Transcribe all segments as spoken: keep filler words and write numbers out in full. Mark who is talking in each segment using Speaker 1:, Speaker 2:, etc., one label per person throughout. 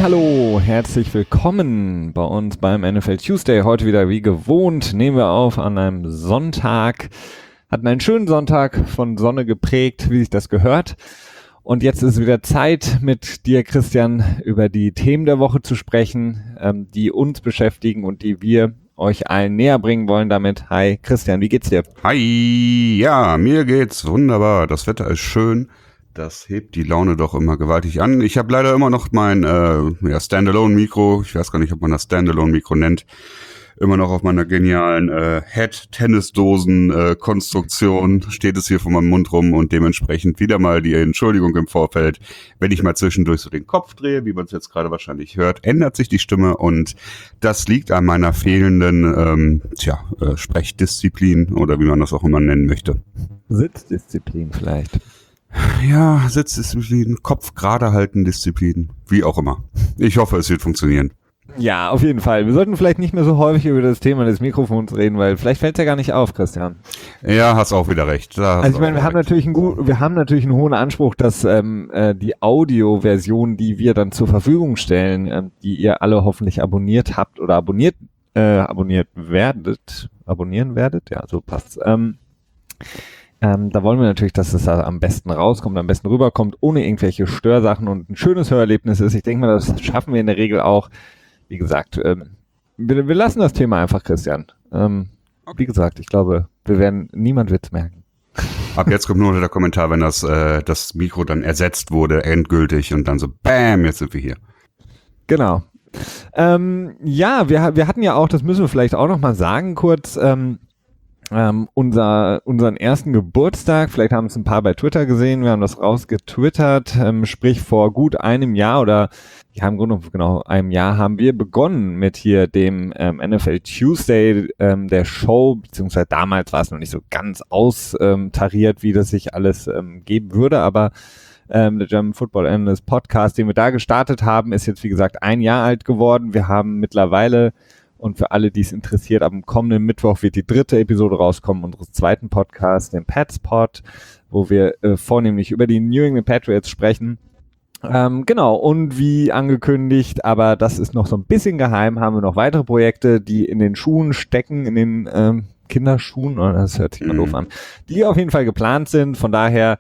Speaker 1: Hallihallo, herzlich willkommen bei uns beim N F L Tuesday. Heute wieder wie gewohnt, nehmen wir auf an einem Sonntag. Hatten einen schönen Sonntag, von Sonne geprägt, wie sich das gehört. Und jetzt ist wieder Zeit, mit dir, Christian, über die Themen der Woche zu sprechen, ähm, die uns beschäftigen und die wir euch allen näher bringen wollen damit. Hi, Christian, wie geht's dir?
Speaker 2: Hi, ja, mir geht's wunderbar. Das Wetter ist schön. Das hebt die Laune doch immer gewaltig an. Ich habe leider immer noch mein äh, ja, Standalone-Mikro, ich weiß gar nicht, ob man das Standalone-Mikro nennt, immer noch auf meiner genialen äh, Head-Tennisdosen-Konstruktion äh, steht es hier vor meinem Mund rum und dementsprechend wieder mal die Entschuldigung im Vorfeld, wenn ich mal zwischendurch so den Kopf drehe, wie man es jetzt gerade wahrscheinlich hört, ändert sich die Stimme und das liegt an meiner fehlenden ähm, tja, äh, Sprechdisziplin oder wie man das auch immer nennen möchte.
Speaker 1: Sitzdisziplin vielleicht.
Speaker 2: Ja, Sitzdisziplin, Kopf gerade halten Disziplin, wie auch immer. Ich hoffe, es wird funktionieren.
Speaker 1: Ja, auf jeden Fall. Wir sollten vielleicht nicht mehr so häufig über das Thema des Mikrofons reden, weil vielleicht fällt es ja gar nicht auf, Christian.
Speaker 2: Ja, hast auch wieder recht.
Speaker 1: Also ich meine, wir haben natürlich einen gut, wir haben natürlich einen hohen Anspruch, dass ähm, äh, die Audioversion, die wir dann zur Verfügung stellen, ähm, die ihr alle hoffentlich abonniert habt oder abonniert äh, abonniert werdet, abonnieren werdet, ja, so passt's. Ähm, Ähm, da wollen wir natürlich, dass es da am besten rauskommt, am besten rüberkommt, ohne irgendwelche Störsachen und ein schönes Hörerlebnis ist. Ich denke mal, das schaffen wir in der Regel auch. Wie gesagt, ähm, wir, wir lassen das Thema einfach, Christian. Ähm, okay. Wie gesagt, ich glaube, wir werden, niemand wird's merken.
Speaker 2: Ab jetzt kommt nur der Kommentar, wenn das, äh, das Mikro dann ersetzt wurde, endgültig und dann so, bam, jetzt sind wir hier.
Speaker 1: Genau. Ähm, ja, wir, wir hatten ja auch, das müssen wir vielleicht auch nochmal sagen kurz, ähm, Ähm, unser, unseren ersten Geburtstag, vielleicht haben es ein paar bei Twitter gesehen, wir haben das rausgetwittert, ähm, sprich vor gut einem Jahr oder ja im Grunde genau einem Jahr haben wir begonnen mit hier dem ähm, N F L Tuesday ähm, der Show, beziehungsweise damals war es noch nicht so ganz austariert, wie das sich alles ähm, geben würde, aber ähm, der German Football Analyst Podcast, den wir da gestartet haben, ist jetzt wie gesagt ein Jahr alt geworden. Wir haben mittlerweile, und für alle, die es interessiert, am kommenden Mittwoch wird die dritte Episode rauskommen unseres zweiten Podcasts, dem Pats Pod, wo wir äh, vornehmlich über die New England Patriots sprechen. Ähm, genau, und wie angekündigt, aber das ist noch so ein bisschen geheim, haben wir noch weitere Projekte, die in den Schuhen stecken, in den ähm, Kinderschuhen, oh, das hört sich mal doof an, die auf jeden Fall geplant sind. Von daher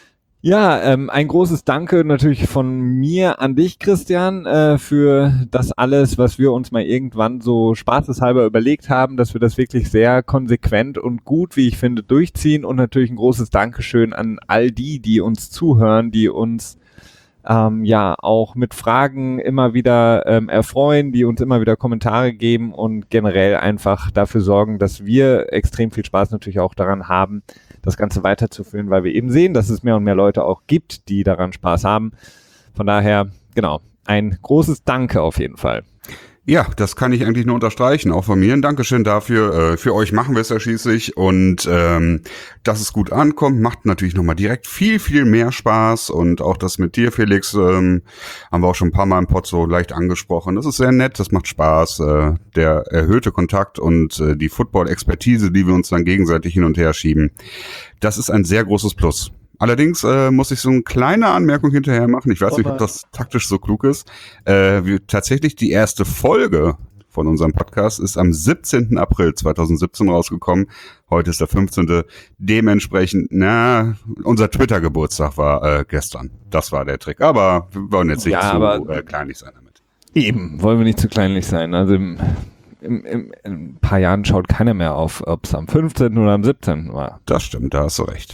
Speaker 1: ja, ähm, ein großes Danke natürlich von mir an dich, Christian, äh, für das alles, was wir uns mal irgendwann so spaßeshalber überlegt haben, dass wir das wirklich sehr konsequent und gut, wie ich finde, durchziehen und natürlich ein großes Dankeschön an all die, die uns zuhören, die uns ähm, ja auch mit Fragen immer wieder ähm, erfreuen, die uns immer wieder Kommentare geben und generell einfach dafür sorgen, dass wir extrem viel Spaß natürlich auch daran haben, das Ganze weiterzuführen, weil wir eben sehen, dass es mehr und mehr Leute auch gibt, die daran Spaß haben. Von daher, genau, ein großes Danke auf jeden Fall.
Speaker 2: Ja, das kann ich eigentlich nur unterstreichen, auch von mir ein Dankeschön dafür. Äh, für euch machen wir es ja schließlich und ähm, dass es gut ankommt, macht natürlich nochmal direkt viel, viel mehr Spaß und auch das mit dir, Felix, ähm, haben wir auch schon ein paar Mal im Pod so leicht angesprochen. Das ist sehr nett, das macht Spaß, äh, der erhöhte Kontakt und äh, die Football-Expertise, die wir uns dann gegenseitig hin und her schieben, das ist ein sehr großes Plus. Allerdings äh, muss ich so eine kleine Anmerkung hinterher machen. Ich weiß nicht, ob das taktisch so klug ist. Äh, wir, tatsächlich die erste Folge von unserem Podcast ist am siebzehnten April zweitausendsiebzehn rausgekommen. Heute ist der fünfzehnte Dementsprechend, na, unser Twitter-Geburtstag war äh, gestern. Das war der Trick. Aber wir wollen jetzt nicht
Speaker 1: ja,
Speaker 2: zu
Speaker 1: aber
Speaker 2: äh, kleinlich sein damit.
Speaker 1: Eben, wollen wir nicht zu kleinlich sein. Also im, im, im, in ein paar Jahren schaut keiner mehr auf, ob es am fünfzehnten oder am siebzehnten war.
Speaker 2: Das stimmt, da hast du recht.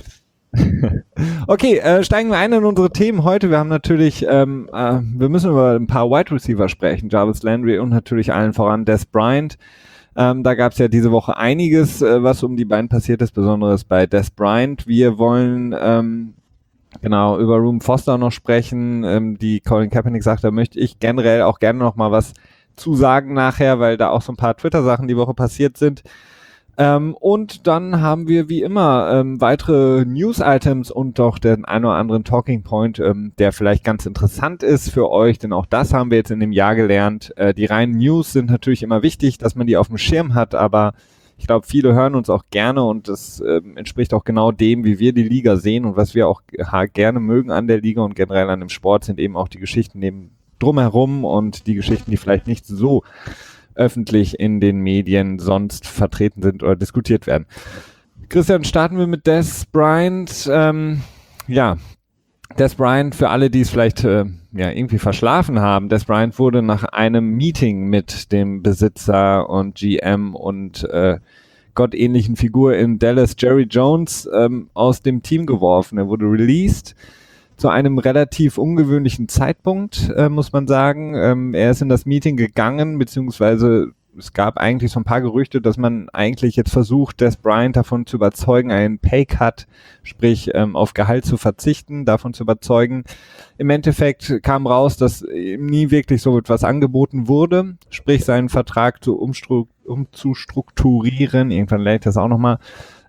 Speaker 1: Okay, äh, steigen wir ein in unsere Themen heute. Wir haben natürlich, ähm, äh, wir müssen über ein paar Wide Receiver sprechen, Jarvis Landry und natürlich allen voran Dez Bryant. Ähm, da gab es ja diese Woche einiges, äh, was um die beiden passiert ist, besonders bei Dez Bryant. Wir wollen ähm, genau über Reuben Foster noch sprechen, ähm, die Colin Kaepernick sagt, da möchte ich generell auch gerne noch mal was zu sagen nachher, weil da auch so ein paar Twitter-Sachen die Woche passiert sind. Ähm, und dann haben wir wie immer ähm, weitere News-Items und doch den einen oder anderen Talking Point, ähm, der vielleicht ganz interessant ist für euch, denn auch das haben wir jetzt in dem Jahr gelernt. Äh, die reinen News sind natürlich immer wichtig, dass man die auf dem Schirm hat, aber ich glaube, viele hören uns auch gerne und das ähm, entspricht auch genau dem, wie wir die Liga sehen und was wir auch gerne mögen an der Liga und generell an dem Sport, sind eben auch die Geschichten neben drumherum und die Geschichten, die vielleicht nicht so öffentlich in den Medien sonst vertreten sind oder diskutiert werden. Christian, starten wir mit Dez Bryant. Ähm, ja, Dez Bryant, für alle, die es vielleicht äh, ja, irgendwie verschlafen haben, Dez Bryant wurde nach einem Meeting mit dem Besitzer und G M und äh, gottähnlichen Figur in Dallas, Jerry Jones, ähm, aus dem Team geworfen. Er wurde released zu einem relativ ungewöhnlichen Zeitpunkt, äh, muss man sagen. Ähm, er ist in das Meeting gegangen, beziehungsweise es gab eigentlich so ein paar Gerüchte, dass man eigentlich jetzt versucht, Dez Bryant davon zu überzeugen, einen Paycut, sprich ähm, auf Gehalt zu verzichten, davon zu überzeugen. Im Endeffekt kam raus, dass ihm nie wirklich so etwas angeboten wurde, sprich seinen Vertrag zu umstru- umzustrukturieren. Irgendwann lerne ich das auch nochmal.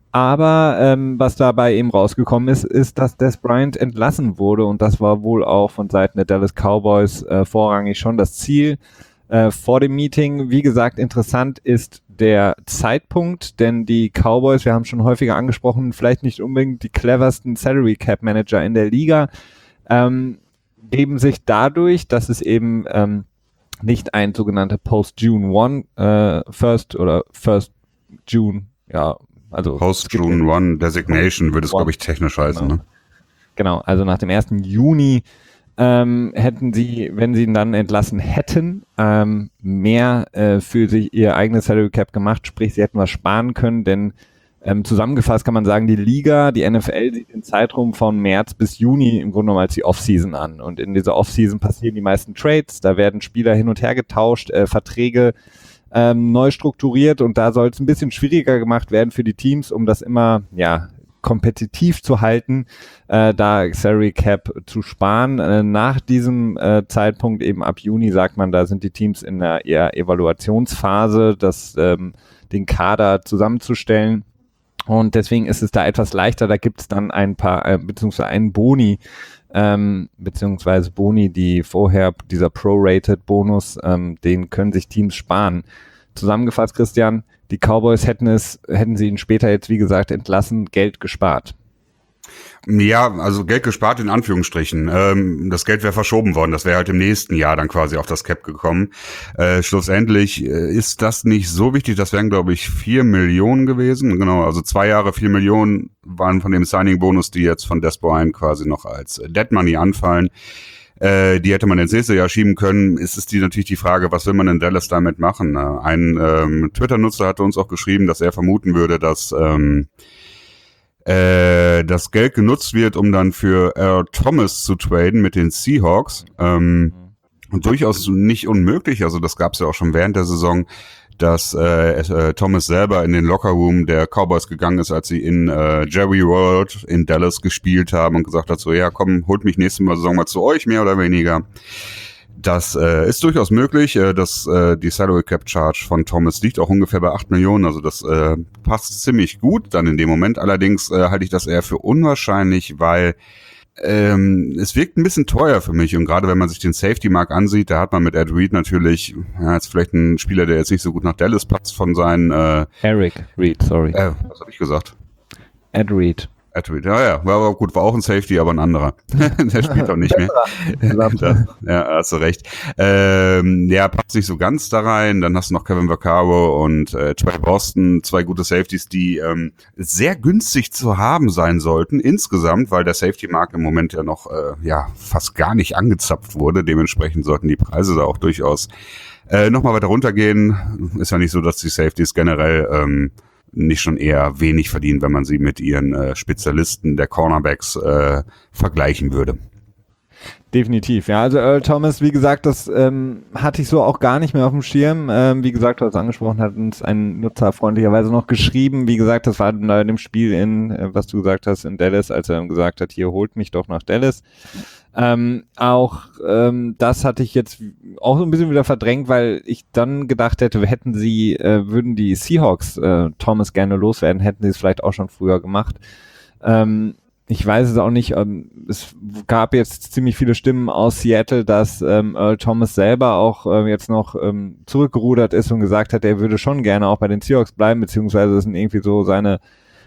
Speaker 1: Aber ähm, was dabei eben rausgekommen ist, ist, dass Dez Bryant entlassen wurde und das war wohl auch von Seiten der Dallas Cowboys äh, vorrangig schon das Ziel äh, vor dem Meeting. Wie gesagt, interessant ist der Zeitpunkt, denn die Cowboys, wir haben schon häufiger angesprochen, vielleicht nicht unbedingt die cleversten Salary Cap Manager in der Liga, ähm, geben sich dadurch, dass es eben ähm, nicht ein sogenannter Post-June One äh, First oder First June, ja, also
Speaker 2: Post-June One Designation würde es, glaube ich, technisch heißen.
Speaker 1: Genau.
Speaker 2: Ne?
Speaker 1: Genau, also nach dem ersten Juni ähm, hätten sie, wenn sie ihn dann entlassen hätten, ähm, mehr äh, für sich ihr eigenes Salary Cap gemacht, sprich, sie hätten was sparen können, denn ähm, zusammengefasst kann man sagen, die Liga, die N F L sieht den Zeitraum von März bis Juni im Grunde genommen als die Offseason an und in dieser Offseason passieren die meisten Trades, da werden Spieler hin und her getauscht, äh, Verträge Ähm, neu strukturiert und da soll es ein bisschen schwieriger gemacht werden für die Teams, um das immer ja kompetitiv zu halten, äh, da Salary Cap zu sparen. Äh, nach diesem äh, Zeitpunkt, eben ab Juni, sagt man, da sind die Teams in einer eher Evaluationsphase, das, ähm, den Kader zusammenzustellen und deswegen ist es da etwas leichter, da gibt es dann ein paar, äh, beziehungsweise einen Boni, Ähm, beziehungsweise Boni, die vorher, dieser Prorated-Bonus, ähm, den können sich Teams sparen. Zusammengefasst, Christian, die Cowboys hätten es, hätten sie ihn später jetzt, wie gesagt, entlassen, Geld gespart.
Speaker 2: Ja, also Geld gespart in Anführungsstrichen. Ähm, das Geld wäre verschoben worden. Das wäre halt im nächsten Jahr dann quasi auf das Cap gekommen. Äh, schlussendlich äh, ist das nicht so wichtig. Das wären, glaube ich, vier Millionen gewesen. Genau, also zwei Jahre, vier Millionen waren von dem Signing-Bonus, die jetzt von Dez Bryant quasi noch als Dead Money anfallen. Äh, die hätte man ins nächste Jahr schieben können. Ist es die natürlich die Frage, was will man in Dallas damit machen? Ein ähm, Twitter-Nutzer hatte uns auch geschrieben, dass er vermuten würde, dass ähm, das Geld genutzt wird, um dann für Earl Thomas zu traden mit den Seahawks. Ähm, und durchaus nicht unmöglich, also das gab es ja auch schon während der Saison, dass äh, äh, Thomas selber in den Lockerroom der Cowboys gegangen ist, als sie in äh, Jerry World in Dallas gespielt haben und gesagt hat so, ja komm, holt mich nächste Saison mal zu euch, mehr oder weniger. Das äh, ist durchaus möglich, äh, dass äh, die Salary Cap Charge von Thomas liegt auch ungefähr bei acht Millionen, also das äh, passt ziemlich gut dann in dem Moment. Allerdings äh, halte ich das eher für unwahrscheinlich, weil ähm, es wirkt ein bisschen teuer für mich und gerade wenn man sich den Safety-Markt ansieht, da hat man mit Ed Reed natürlich, ja, jetzt vielleicht ein Spieler, der jetzt nicht so gut nach Dallas passt von seinen äh,
Speaker 1: Eric Reed, sorry.
Speaker 2: Äh, was habe ich gesagt?
Speaker 1: Ed Reed.
Speaker 2: Ed Reed, ja, ja, war aber gut, war auch ein Safety, aber ein anderer. Der spielt auch nicht mehr. da, ja, hast du recht. Ähm, ja, passt nicht so ganz da rein. Dann hast du noch Kevin Vaccaro und äh, Trey Boston, zwei gute Safeties, die ähm, sehr günstig zu haben sein sollten insgesamt, weil der Safety-Markt im Moment ja noch äh, ja fast gar nicht angezapft wurde. Dementsprechend sollten die Preise da auch durchaus äh, nochmal weiter runtergehen. Ist ja nicht so, dass die Safeties generell ähm, nicht schon eher wenig verdienen, wenn man sie mit ihren äh, Spezialisten der Cornerbacks äh, vergleichen würde.
Speaker 1: Definitiv, ja, also Earl Thomas, wie gesagt, das ähm, hatte ich so auch gar nicht mehr auf dem Schirm. Ähm, wie gesagt, du hast angesprochen, hat uns ein Nutzer freundlicherweise noch geschrieben. Wie gesagt, das war in dem Spiel in, äh, was du gesagt hast, in Dallas, als er gesagt hat, hier holt mich doch nach Dallas. Ähm, auch ähm, das hatte ich jetzt auch so ein bisschen wieder verdrängt, weil ich dann gedacht hätte, hätten sie, äh, würden die Seahawks äh, Thomas gerne loswerden, hätten sie es vielleicht auch schon früher gemacht. Ähm, ich weiß es auch nicht, ähm, es gab jetzt ziemlich viele Stimmen aus Seattle, dass ähm, Earl Thomas selber auch äh, jetzt noch ähm, zurückgerudert ist und gesagt hat, er würde schon gerne auch bei den Seahawks bleiben, beziehungsweise das sind irgendwie so seine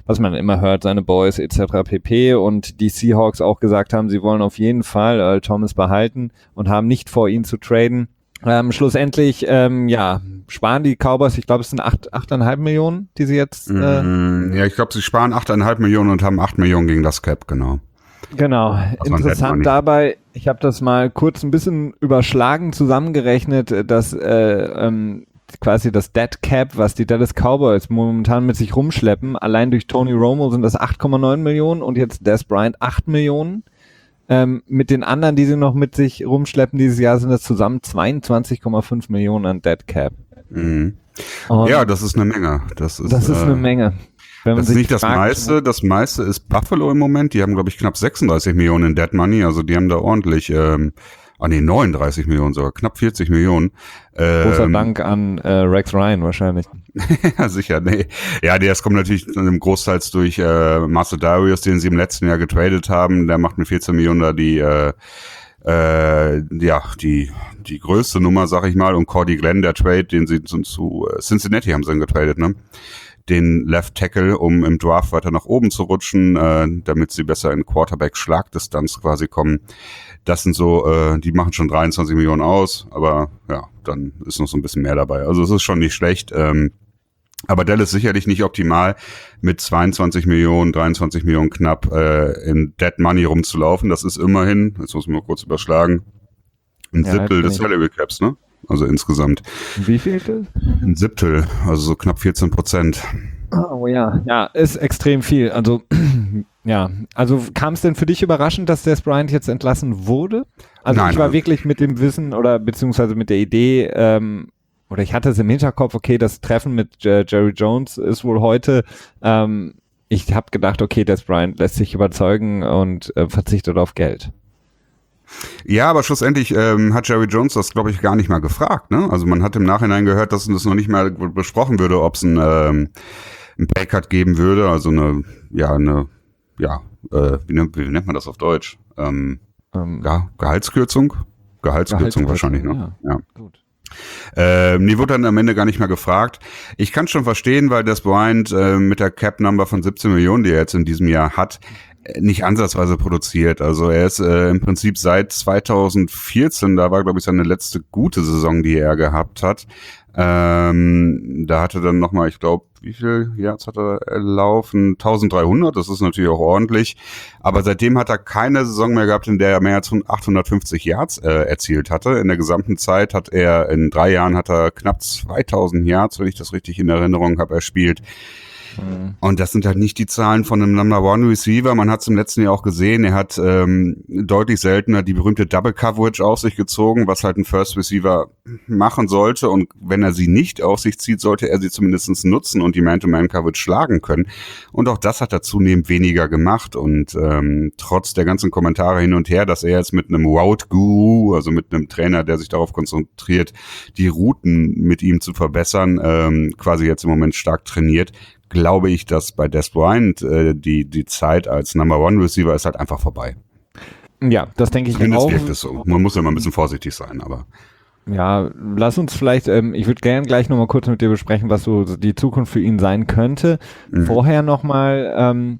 Speaker 1: was man immer hört, seine Boys et cetera pp. Und die Seahawks auch gesagt haben, sie wollen auf jeden Fall Earl Thomas behalten und haben nicht vor, ihn zu traden. Ähm, schlussendlich, ähm, ja, sparen die Cowboys, ich glaube, es sind acht, achteinhalb Millionen, die sie jetzt... Äh,
Speaker 2: mm, ja, ich glaube, sie sparen achteinhalb Millionen und haben acht Millionen gegen das Cap, genau.
Speaker 1: Genau, interessant dabei, ich habe das mal kurz ein bisschen überschlagen zusammengerechnet, dass äh, ähm, quasi das Dead Cap, was die Dallas Cowboys momentan mit sich rumschleppen, allein durch Tony Romo sind das acht Komma neun Millionen und jetzt Dez Bryant acht Millionen. Ähm, mit den anderen, die sie noch mit sich rumschleppen dieses Jahr, sind das zusammen zweiundzwanzig Komma fünf Millionen an Dead Cap.
Speaker 2: Mhm. Ja, das ist eine Menge. Das ist,
Speaker 1: das ist
Speaker 2: äh,
Speaker 1: eine Menge. Wenn man
Speaker 2: das ist nicht
Speaker 1: fragt,
Speaker 2: das meiste. Das meiste ist Buffalo im Moment. Die haben, glaube ich, knapp sechsunddreißig Millionen in Dead Money. Also die haben da ordentlich, ähm, ah nee, neununddreißig Millionen sogar, knapp vierzig Millionen. Ähm,
Speaker 1: Großer Dank an äh, Rex Ryan wahrscheinlich.
Speaker 2: Ja, sicher, nee. Ja, das kommt natürlich großteils durch äh, Marcel Darius, den sie im letzten Jahr getradet haben. Der macht mit vierzehn Millionen da die, äh, äh, ja, die die größte Nummer, sag ich mal. Und Cordy Glenn, der Trade, den sie zu, zu Cincinnati haben sie dann getradet, ne? Den Left Tackle, um im Draft weiter nach oben zu rutschen, äh, damit sie besser in Quarterback-Schlagdistanz quasi kommen. Das sind so, äh, die machen schon dreiundzwanzig Millionen aus, aber ja, dann ist noch so ein bisschen mehr dabei. Also es ist schon nicht schlecht, ähm, aber Dallas sicherlich nicht optimal, mit zweiundzwanzig Millionen, dreiundzwanzig Millionen knapp äh, in Dead Money rumzulaufen. Das ist immerhin, jetzt muss ich mal kurz überschlagen, ein
Speaker 1: ja,
Speaker 2: Siebtel des Salary Caps, ne? Also insgesamt.
Speaker 1: Wie viel?
Speaker 2: Ein Siebtel, also so knapp vierzehn Prozent.
Speaker 1: Oh ja, ja, ist extrem viel. Also ja, also kam es denn für dich überraschend, dass Dez Bryant jetzt entlassen wurde? Also
Speaker 2: Nein,
Speaker 1: ich war
Speaker 2: also
Speaker 1: wirklich mit dem Wissen oder beziehungsweise mit der Idee, ähm, oder ich hatte es im Hinterkopf, okay, das Treffen mit äh, Jerry Jones ist wohl heute. Ähm, ich habe gedacht, okay, Dez Bryant lässt sich überzeugen und äh, verzichtet auf Geld.
Speaker 2: Ja, aber schlussendlich ähm, hat Jerry Jones das, glaube ich, gar nicht mal gefragt. Ne? Also man hat im Nachhinein gehört, dass das noch nicht mal besprochen würde, ob es ein, ähm, ein Paycut geben würde. Also eine, ja, eine, ja, äh, wie, nennt, wie nennt man das auf Deutsch? Ähm, ähm, ja, Gehaltskürzung? Gehaltskürzung wahrscheinlich, ne? Ja, ja. Gut. Ähm, die wurde dann am Ende gar nicht mehr gefragt. Ich kann schon verstehen, weil Dez Bryant äh, mit der Cap-Number von siebzehn Millionen, die er jetzt in diesem Jahr hat, nicht ansatzweise produziert. Also er ist äh, im Prinzip seit zweitausendvierzehn, da war, glaube ich, seine letzte gute Saison, die er gehabt hat. Ähm, da hatte dann nochmal, ich glaube, wie viel Yards hat er laufen? dreizehnhundert, das ist natürlich auch ordentlich. Aber seitdem hat er keine Saison mehr gehabt, in der er mehr als achthundertfünfzig Yards äh, erzielt hatte. In der gesamten Zeit hat er, in drei Jahren hat er knapp zweitausend Yards, wenn ich das richtig in Erinnerung habe, erspielt. Mhm. Und das sind halt nicht die Zahlen von einem Number One Receiver. Man hat es im letzten Jahr auch gesehen. Er hat ähm, deutlich seltener die berühmte Double Coverage auf sich gezogen, was halt ein First Receiver machen sollte. Und wenn er sie nicht auf sich zieht, sollte er sie zumindest nutzen und die Man-to-Man Coverage schlagen können. Und auch das hat er zunehmend weniger gemacht. Und ähm, trotz der ganzen Kommentare hin und her, dass er jetzt mit einem Route Guru, also mit einem Trainer, der sich darauf konzentriert, die Routen mit ihm zu verbessern, ähm, quasi jetzt im Moment stark trainiert, glaube ich, dass bei Dez Bryant äh, die die Zeit als Number One Receiver ist halt einfach vorbei.
Speaker 1: Ja, das denke ich
Speaker 2: Zumindest
Speaker 1: auch.
Speaker 2: wirkt es so. Man muss ja mal ein bisschen vorsichtig sein, aber
Speaker 1: ja, lass uns vielleicht, ähm, ich würde gerne gleich nochmal kurz mit dir besprechen, was so die Zukunft für ihn sein könnte. Mhm. Vorher nochmal, ähm,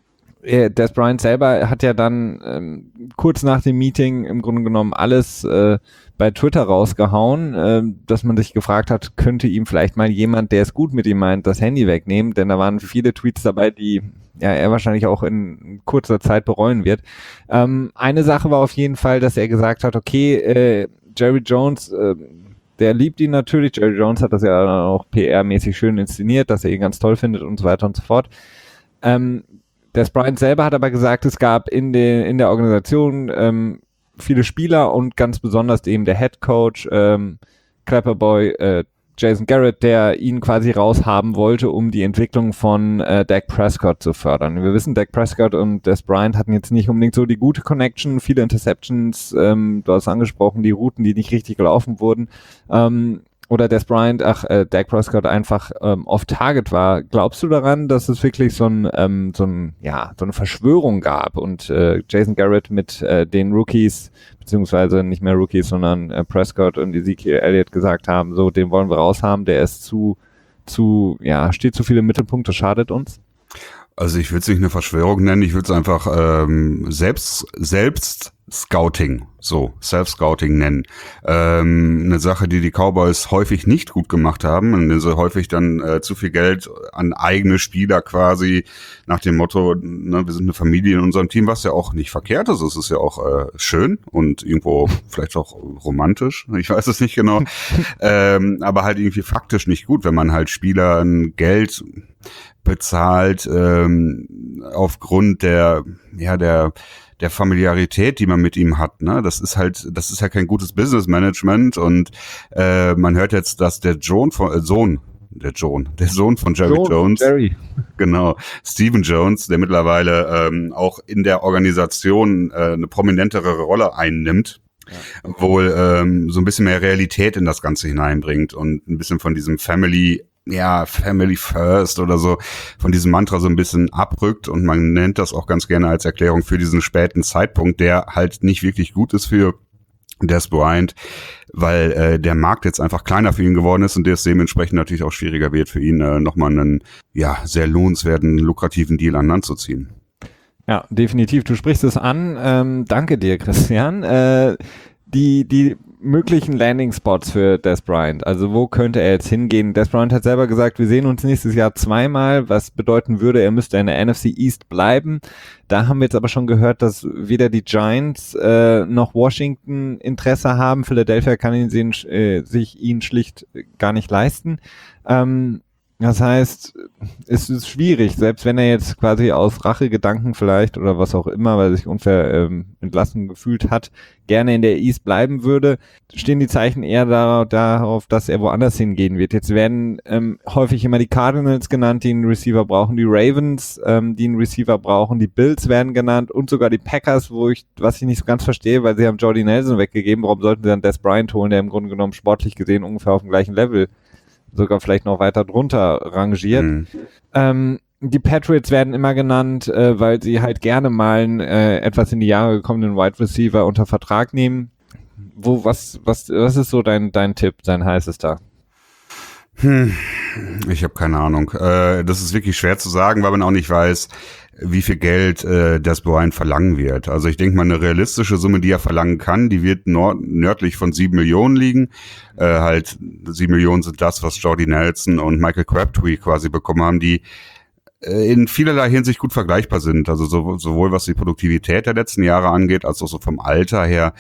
Speaker 1: Dez Bryant selber hat ja dann ähm, kurz nach dem Meeting im Grunde genommen alles äh, bei Twitter rausgehauen, äh, dass man sich gefragt hat, könnte ihm vielleicht mal jemand, der es gut mit ihm meint, das Handy wegnehmen, denn da waren viele Tweets dabei, die ja er wahrscheinlich auch in kurzer Zeit bereuen wird. Ähm, eine Sache war auf jeden Fall, dass er gesagt hat, okay, äh, Jerry Jones, äh, der liebt ihn natürlich, Jerry Jones hat das ja auch P R-mäßig schön inszeniert, dass er ihn ganz toll findet und so weiter und so fort. Ähm, Dez Bryant selber hat aber gesagt, es gab in, de, in der Organisation ähm, viele Spieler und ganz besonders eben der Head Coach ähm, Clapperboy äh, Jason Garrett, der ihn quasi raushaben wollte, um die Entwicklung von äh, Dak Prescott zu fördern. Wir wissen, Dak Prescott und Dez Bryant hatten jetzt nicht unbedingt so die gute Connection, viele Interceptions, ähm, du hast angesprochen, die Routen, die nicht richtig gelaufen wurden. Ähm, oder Dez Bryant, ach, äh, Dak Prescott einfach ähm, off-target war. Glaubst du daran, dass es wirklich so ein, ähm, so ein, ja, so eine Verschwörung gab und äh, Jason Garrett mit äh, den Rookies, beziehungsweise nicht mehr Rookies, sondern äh, Prescott und Ezekiel Elliott gesagt haben, so, den wollen wir raushaben, der ist zu, zu, ja, steht zu viele Mittelpunkte, schadet uns?
Speaker 2: Also ich würde es nicht eine Verschwörung nennen, ich würde es einfach ähm, selbst selbst Scouting, so Self-Scouting nennen. Ähm, eine Sache, die die Cowboys häufig nicht gut gemacht haben, und sie häufig dann äh, zu viel Geld an eigene Spieler quasi nach dem Motto, ne, wir sind eine Familie in unserem Team, was ja auch nicht verkehrt ist. Es ist ja auch äh, schön und irgendwo vielleicht auch romantisch, ich weiß es nicht genau, ähm, aber halt irgendwie faktisch nicht gut, wenn man halt Spielern Geld bezahlt ähm, aufgrund der ja der der Familiarität, die man mit ihm hat, ne? Das ist halt, das ist ja kein gutes Business Management und äh, man hört jetzt, dass der John von äh, Sohn, der John, der Sohn von Jerry
Speaker 1: John,
Speaker 2: Jones,
Speaker 1: Jerry.
Speaker 2: genau, Stephen Jones, der mittlerweile ähm, auch in der Organisation äh, eine prominentere Rolle einnimmt, ja. wohl ähm, so ein bisschen mehr Realität in das Ganze hineinbringt und ein bisschen von diesem Family ja, Family First oder so, von diesem Mantra so ein bisschen abrückt und man nennt das auch ganz gerne als Erklärung für diesen späten Zeitpunkt, der halt nicht wirklich gut ist für Dez Bryant, weil äh, der Markt jetzt einfach kleiner für ihn geworden ist und der es dementsprechend natürlich auch schwieriger wird für ihn, äh, nochmal einen, ja, sehr lohnenswerten, lukrativen Deal an Land zu ziehen.
Speaker 1: Ja, definitiv. Du sprichst es an. Ähm, danke dir, Christian. Äh, die, die möglichen Landing-Spots für Dez Bryant. Also wo könnte er jetzt hingehen? Dez Bryant hat selber gesagt, wir sehen uns nächstes Jahr zweimal, was bedeuten würde, er müsste in der N F C East bleiben. Da haben wir jetzt aber schon gehört, dass weder die Giants äh, noch Washington Interesse haben. Philadelphia kann ihn sehen, äh, sich ihn schlicht gar nicht leisten. Ähm, Das heißt, es ist schwierig, selbst wenn er jetzt quasi aus Rachegedanken vielleicht oder was auch immer, weil er sich unfair ähm, entlassen gefühlt hat, gerne in der East bleiben würde, stehen die Zeichen eher da, darauf, dass er woanders hingehen wird. Jetzt werden ähm, häufig immer die Cardinals genannt, die einen Receiver brauchen, die Ravens, ähm, die einen Receiver brauchen, die Bills werden genannt und sogar die Packers, wo ich, was ich nicht so ganz verstehe, weil sie haben Jordy Nelson weggegeben, warum sollten sie dann Dez Bryant holen, der im Grunde genommen sportlich gesehen ungefähr auf dem gleichen Level sogar vielleicht noch weiter drunter rangiert. Mhm. Ähm, die Patriots werden immer genannt, äh, weil sie halt gerne mal einen äh, etwas in die Jahre gekommenen Wide Receiver unter Vertrag nehmen. Wo, was, was, was ist so dein, dein Tipp, dein heißester?
Speaker 2: Hm, ich habe keine Ahnung. Äh, das ist wirklich schwer zu sagen, weil man auch nicht weiß, wie viel Geld äh, Dez Bryant verlangen wird. Also ich denke mal, eine realistische Summe, die er verlangen kann, die wird nord- nördlich von sieben Millionen liegen. Äh, halt sieben Millionen sind das, was Jordy Nelson und Michael Crabtree quasi bekommen haben, die äh, in vielerlei Hinsicht gut vergleichbar sind. Also so, sowohl was die Produktivität der letzten Jahre angeht, als auch so vom Alter her.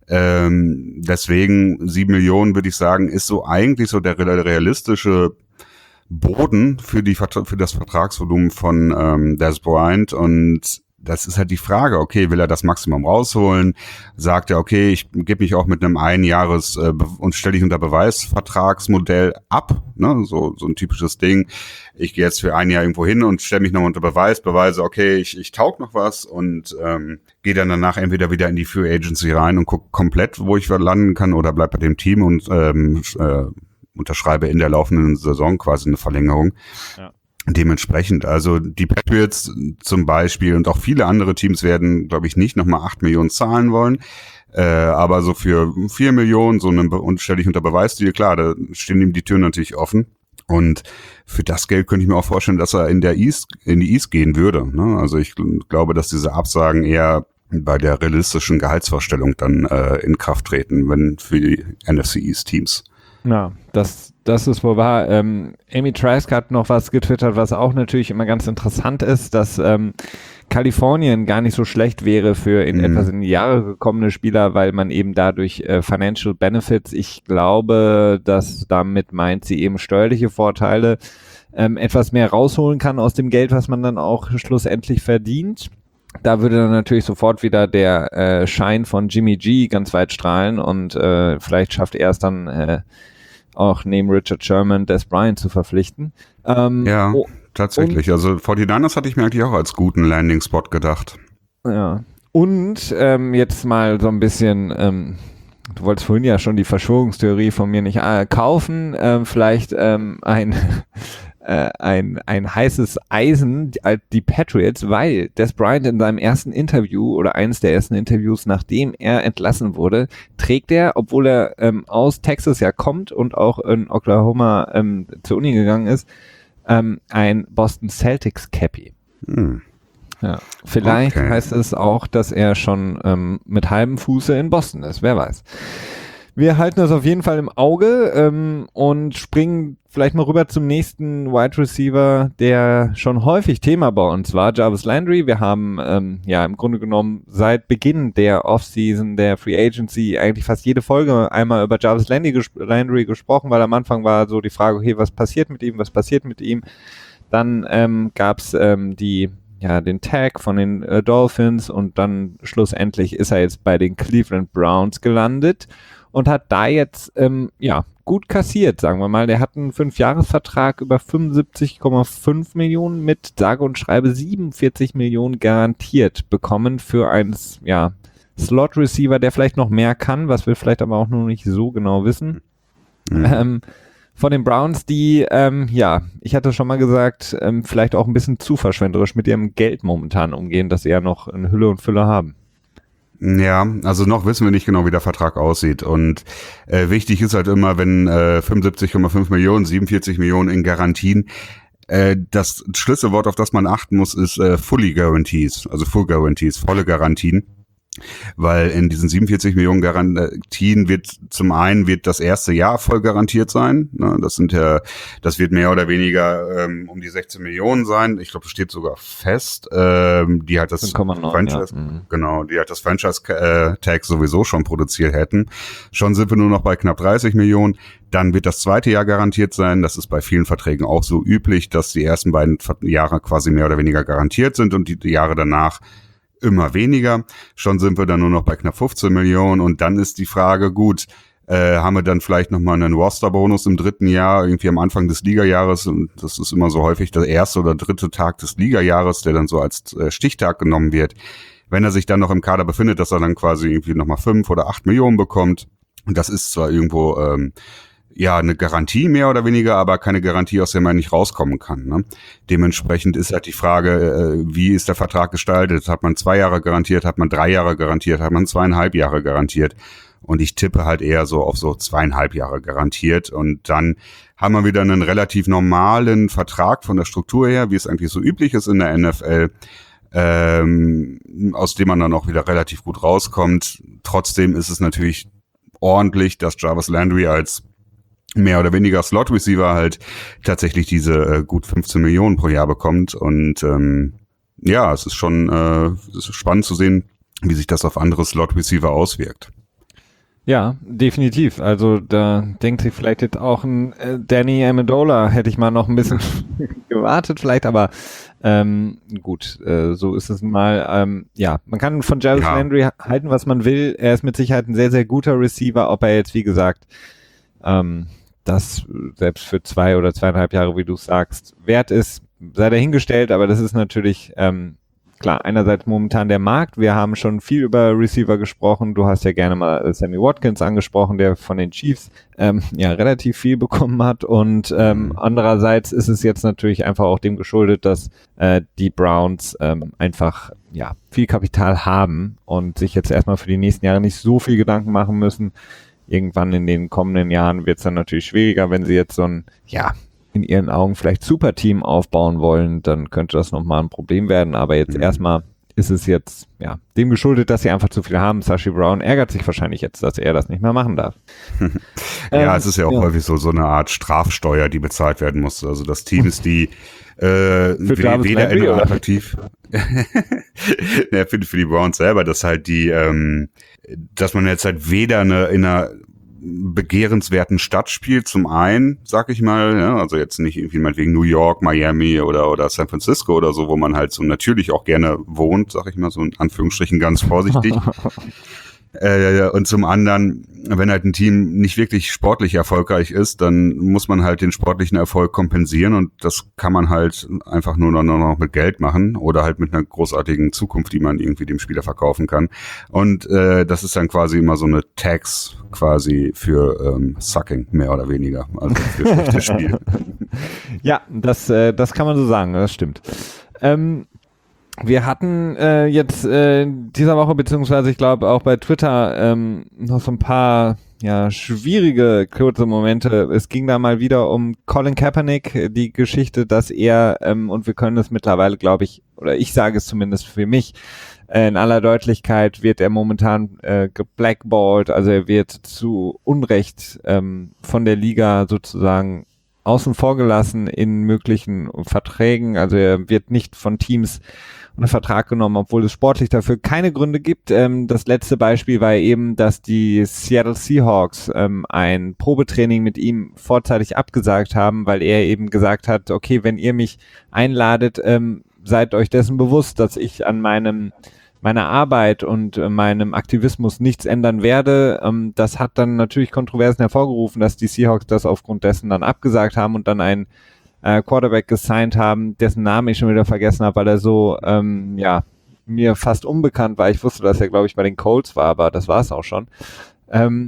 Speaker 2: Ähm, deswegen sieben Millionen, würde ich sagen, ist so eigentlich so der realistische Boden für die für das Vertragsvolumen von ähm, Dez Bryant und das ist halt die Frage, okay, will er das Maximum rausholen? Sagt er, okay, ich gebe mich auch mit einem Einjahres- äh, und stelle dich unter Beweis-Vertragsmodell ab, ne, so so ein typisches Ding. Ich gehe jetzt für ein Jahr irgendwo hin und stelle mich noch unter Beweis, beweise, okay, ich ich taug noch was und ähm, gehe dann danach entweder wieder in die Free Agency rein und gucke komplett, wo ich landen kann oder bleib bei dem Team und ähm, äh, unterschreibe in der laufenden Saison quasi eine Verlängerung. Ja. Dementsprechend, also die Patriots zum Beispiel und auch viele andere Teams werden, glaube ich, nicht nochmal acht Millionen zahlen wollen. Äh, aber so für vier Millionen, so einen und stelle ich unter Beweis, die, klar, da stehen ihm die Türen natürlich offen. Und für das Geld könnte ich mir auch vorstellen, dass er in der East, in die East gehen würde. Ne? Also ich glaube, dass diese Absagen eher bei der realistischen Gehaltsvorstellung dann äh, in Kraft treten, wenn für die N F C East Teams.
Speaker 1: Ja, das, das ist wohl wahr. Ähm, Amy Trask hat noch was getwittert, was auch natürlich immer ganz interessant ist, dass ähm, Kalifornien gar nicht so schlecht wäre für in mhm. etwas in die Jahre gekommene Spieler, weil man eben dadurch äh, Financial Benefits, ich glaube, dass damit meint sie eben steuerliche Vorteile, ähm, etwas mehr rausholen kann aus dem Geld, was man dann auch schlussendlich verdient. Da würde dann natürlich sofort wieder der äh, Schein von Jimmy G ganz weit strahlen und äh, vielleicht schafft er es dann äh, auch neben Richard Sherman Dez Bryant zu verpflichten. Ähm,
Speaker 2: ja, oh, tatsächlich. Und, also forty-niners hatte ich mir eigentlich auch als guten Landing-Spot gedacht.
Speaker 1: Ja. Und ähm, jetzt mal so ein bisschen, ähm, du wolltest vorhin ja schon die Verschwörungstheorie von mir nicht äh, kaufen, ähm, vielleicht ähm, ein äh, ein ein heißes Eisen, die, die Patriots, weil Dez Bryant in seinem ersten Interview oder eines der ersten Interviews, nachdem er entlassen wurde, trägt er, obwohl er ähm, aus Texas ja kommt und auch in Oklahoma ähm, zur Uni gegangen ist, ähm, ein Boston Celtics Cappy.
Speaker 2: Hm.
Speaker 1: Ja, vielleicht
Speaker 2: Okay.
Speaker 1: heißt es auch, dass er schon ähm, mit halbem Fuße in Boston ist, wer weiß. Wir halten das auf jeden Fall im Auge ähm, und springen vielleicht mal rüber zum nächsten Wide Receiver, der schon häufig Thema bei uns war, Jarvis Landry. Wir haben ähm, ja im Grunde genommen seit Beginn der Offseason, der Free Agency, eigentlich fast jede Folge einmal über Jarvis Landry, gesp- Landry gesprochen, weil am Anfang war so die Frage, okay, was passiert mit ihm, was passiert mit ihm? Dann ähm, gab es ähm, die ja, den Tag von den äh, Dolphins und dann schlussendlich ist er jetzt bei den Cleveland Browns gelandet und hat da jetzt ähm, ja gut kassiert, sagen wir mal. Der hat einen Fünfjahresvertrag über fünfundsiebzig Komma fünf Millionen mit sage und schreibe siebenundvierzig Millionen garantiert bekommen für einen ja, Slot-Receiver, der vielleicht noch mehr kann, was wir vielleicht aber auch noch nicht so genau wissen.
Speaker 2: Mhm.
Speaker 1: Ähm, von den Browns, die, ähm, ja, ich hatte schon mal gesagt, ähm, vielleicht auch ein bisschen zu verschwenderisch mit ihrem Geld momentan umgehen, dass sie ja noch in Hülle und Fülle haben.
Speaker 2: Ja, also noch wissen wir nicht genau, wie der Vertrag aussieht. Und äh, wichtig ist halt immer, wenn äh, fünfundsiebzig Komma fünf Millionen, siebenundvierzig Millionen in Garantien, äh, das Schlüsselwort, auf das man achten muss, ist äh, fully guarantees, also full guarantees, volle Garantien. Weil in diesen siebenundvierzig Millionen Garantien wird zum einen wird das erste Jahr voll garantiert sein. Ne? Das sind ja, das wird mehr oder weniger ähm, um die sechzehn Millionen sein. Ich glaube, das steht sogar fest. Ähm, die halt das Franchise,
Speaker 1: ja. mhm.
Speaker 2: genau, die halt das Franchise-Tag sowieso schon produziert hätten. Schon sind wir nur noch bei knapp dreißig Millionen. Dann wird das zweite Jahr garantiert sein. Das ist bei vielen Verträgen auch so üblich, dass die ersten beiden Jahre quasi mehr oder weniger garantiert sind und die, die Jahre danach immer weniger. Schon sind wir dann nur noch bei knapp fünfzehn Millionen und dann ist die Frage, gut, äh, haben wir dann vielleicht nochmal einen Roster-Bonus im dritten Jahr, irgendwie am Anfang des Ligajahres, und das ist immer so häufig der erste oder dritte Tag des Ligajahres, der dann so als äh, Stichtag genommen wird. Wenn er sich dann noch im Kader befindet, dass er dann quasi irgendwie nochmal fünf oder acht Millionen bekommt. Und das ist zwar irgendwo ähm, ja eine Garantie mehr oder weniger, aber keine Garantie, aus der man nicht rauskommen kann. Ne? Dementsprechend ist halt die Frage, äh, wie ist der Vertrag gestaltet? Hat man zwei Jahre garantiert, hat man drei Jahre garantiert, hat man zweieinhalb Jahre garantiert? Und ich tippe halt eher so auf so zweieinhalb Jahre garantiert. Und dann haben wir wieder einen relativ normalen Vertrag von der Struktur her, wie es eigentlich so üblich ist in der N F L, ähm, aus dem man dann auch wieder relativ gut rauskommt. Trotzdem ist es natürlich ordentlich, dass Jarvis Landry als mehr oder weniger Slot-Receiver halt tatsächlich diese äh, gut fünfzehn Millionen pro Jahr bekommt. Und ähm, ja, es ist schon äh, es ist spannend zu sehen, wie sich das auf andere Slot-Receiver auswirkt.
Speaker 1: Ja, definitiv. Also da denkt sich vielleicht jetzt auch ein äh, Danny Amendola, hätte ich mal noch ein bisschen gewartet vielleicht, aber ähm, gut, äh, so ist es mal. Ähm, ja, man kann von Jarvis
Speaker 2: Ja.
Speaker 1: Landry halten, was man will. Er ist mit Sicherheit ein sehr, sehr guter Receiver, ob er jetzt, wie gesagt, ähm, das selbst für zwei oder zweieinhalb Jahre, wie du sagst, wert ist, sei dahingestellt, aber das ist natürlich ähm, klar, einerseits momentan der Markt, wir haben schon viel über Receiver gesprochen, du hast ja gerne mal Sammy Watkins angesprochen, der von den Chiefs ähm, ja relativ viel bekommen hat und ähm,
Speaker 2: Mhm.
Speaker 1: andererseits ist es jetzt natürlich einfach auch dem geschuldet, dass äh, die Browns ähm, einfach ja viel Kapital haben und sich jetzt erstmal für die nächsten Jahre nicht so viel Gedanken machen müssen. Irgendwann in den kommenden Jahren wird es dann natürlich schwieriger, wenn sie jetzt so ein, ja, in ihren Augen vielleicht Superteam aufbauen wollen, dann könnte das nochmal ein Problem werden. Aber jetzt
Speaker 2: Mhm.
Speaker 1: erstmal ist es jetzt, ja, dem geschuldet, dass sie einfach zu viel haben. Sashi Brown ärgert sich wahrscheinlich jetzt, dass er das nicht mehr machen darf.
Speaker 2: Ja,
Speaker 1: Ähm,
Speaker 2: es ist ja auch
Speaker 1: ja.
Speaker 2: häufig so, so eine Art Strafsteuer, die bezahlt werden muss. Also das Team ist die äh,
Speaker 1: Für Jarvis
Speaker 2: weder
Speaker 1: Landry, oder?
Speaker 2: attraktiv. Ja, für, für die Browns selber, dass halt die, ähm, dass man jetzt halt weder eine, in einer begehrenswerten Stadt spielt, zum einen, sag ich mal, ja, also jetzt nicht irgendwie mal wegen New York, Miami oder oder San Francisco oder so, wo man halt so natürlich auch gerne wohnt, sag ich mal, so in Anführungsstrichen ganz vorsichtig. Äh, und zum anderen, wenn halt ein Team nicht wirklich sportlich erfolgreich ist, dann muss man halt den sportlichen Erfolg kompensieren und das kann man halt einfach nur noch, nur noch mit Geld machen oder halt mit einer großartigen Zukunft, die man irgendwie dem Spieler verkaufen kann. Und äh, das ist dann quasi immer so eine Tax quasi für ähm, Sucking, mehr oder weniger, also für schlechtes Spiel.
Speaker 1: Ja, das, äh, das kann man so sagen, das stimmt. Ähm, wir hatten äh, jetzt äh, dieser Woche, beziehungsweise ich glaube auch bei Twitter, ähm, noch so ein paar ja, schwierige kurze Momente. Es ging da mal wieder um Colin Kaepernick, die Geschichte, dass er, ähm, und wir können es mittlerweile, glaube ich, oder ich sage es zumindest für mich, äh, in aller Deutlichkeit wird er momentan äh, geblackballt, also er wird zu Unrecht ähm, von der Liga sozusagen außen vor gelassen in möglichen Verträgen, also er wird nicht von Teams unter Vertrag genommen, obwohl es sportlich dafür keine Gründe gibt. Ähm, das letzte Beispiel war eben, dass die Seattle Seahawks ähm, ein Probetraining mit ihm vorzeitig abgesagt haben, weil er eben gesagt hat, okay, wenn ihr mich einladet, ähm, seid euch dessen bewusst, dass ich an meinem meiner Arbeit und äh, meinem Aktivismus nichts ändern werde. Ähm, das hat dann natürlich Kontroversen hervorgerufen, dass die Seahawks das aufgrund dessen dann abgesagt haben und dann ein äh, Quarterback gesigned haben, dessen Namen ich schon wieder vergessen habe, weil er so, ähm, ja, mir fast unbekannt war. Ich wusste, dass er, glaube ich, bei den Colts war, aber das war es auch schon. Ähm,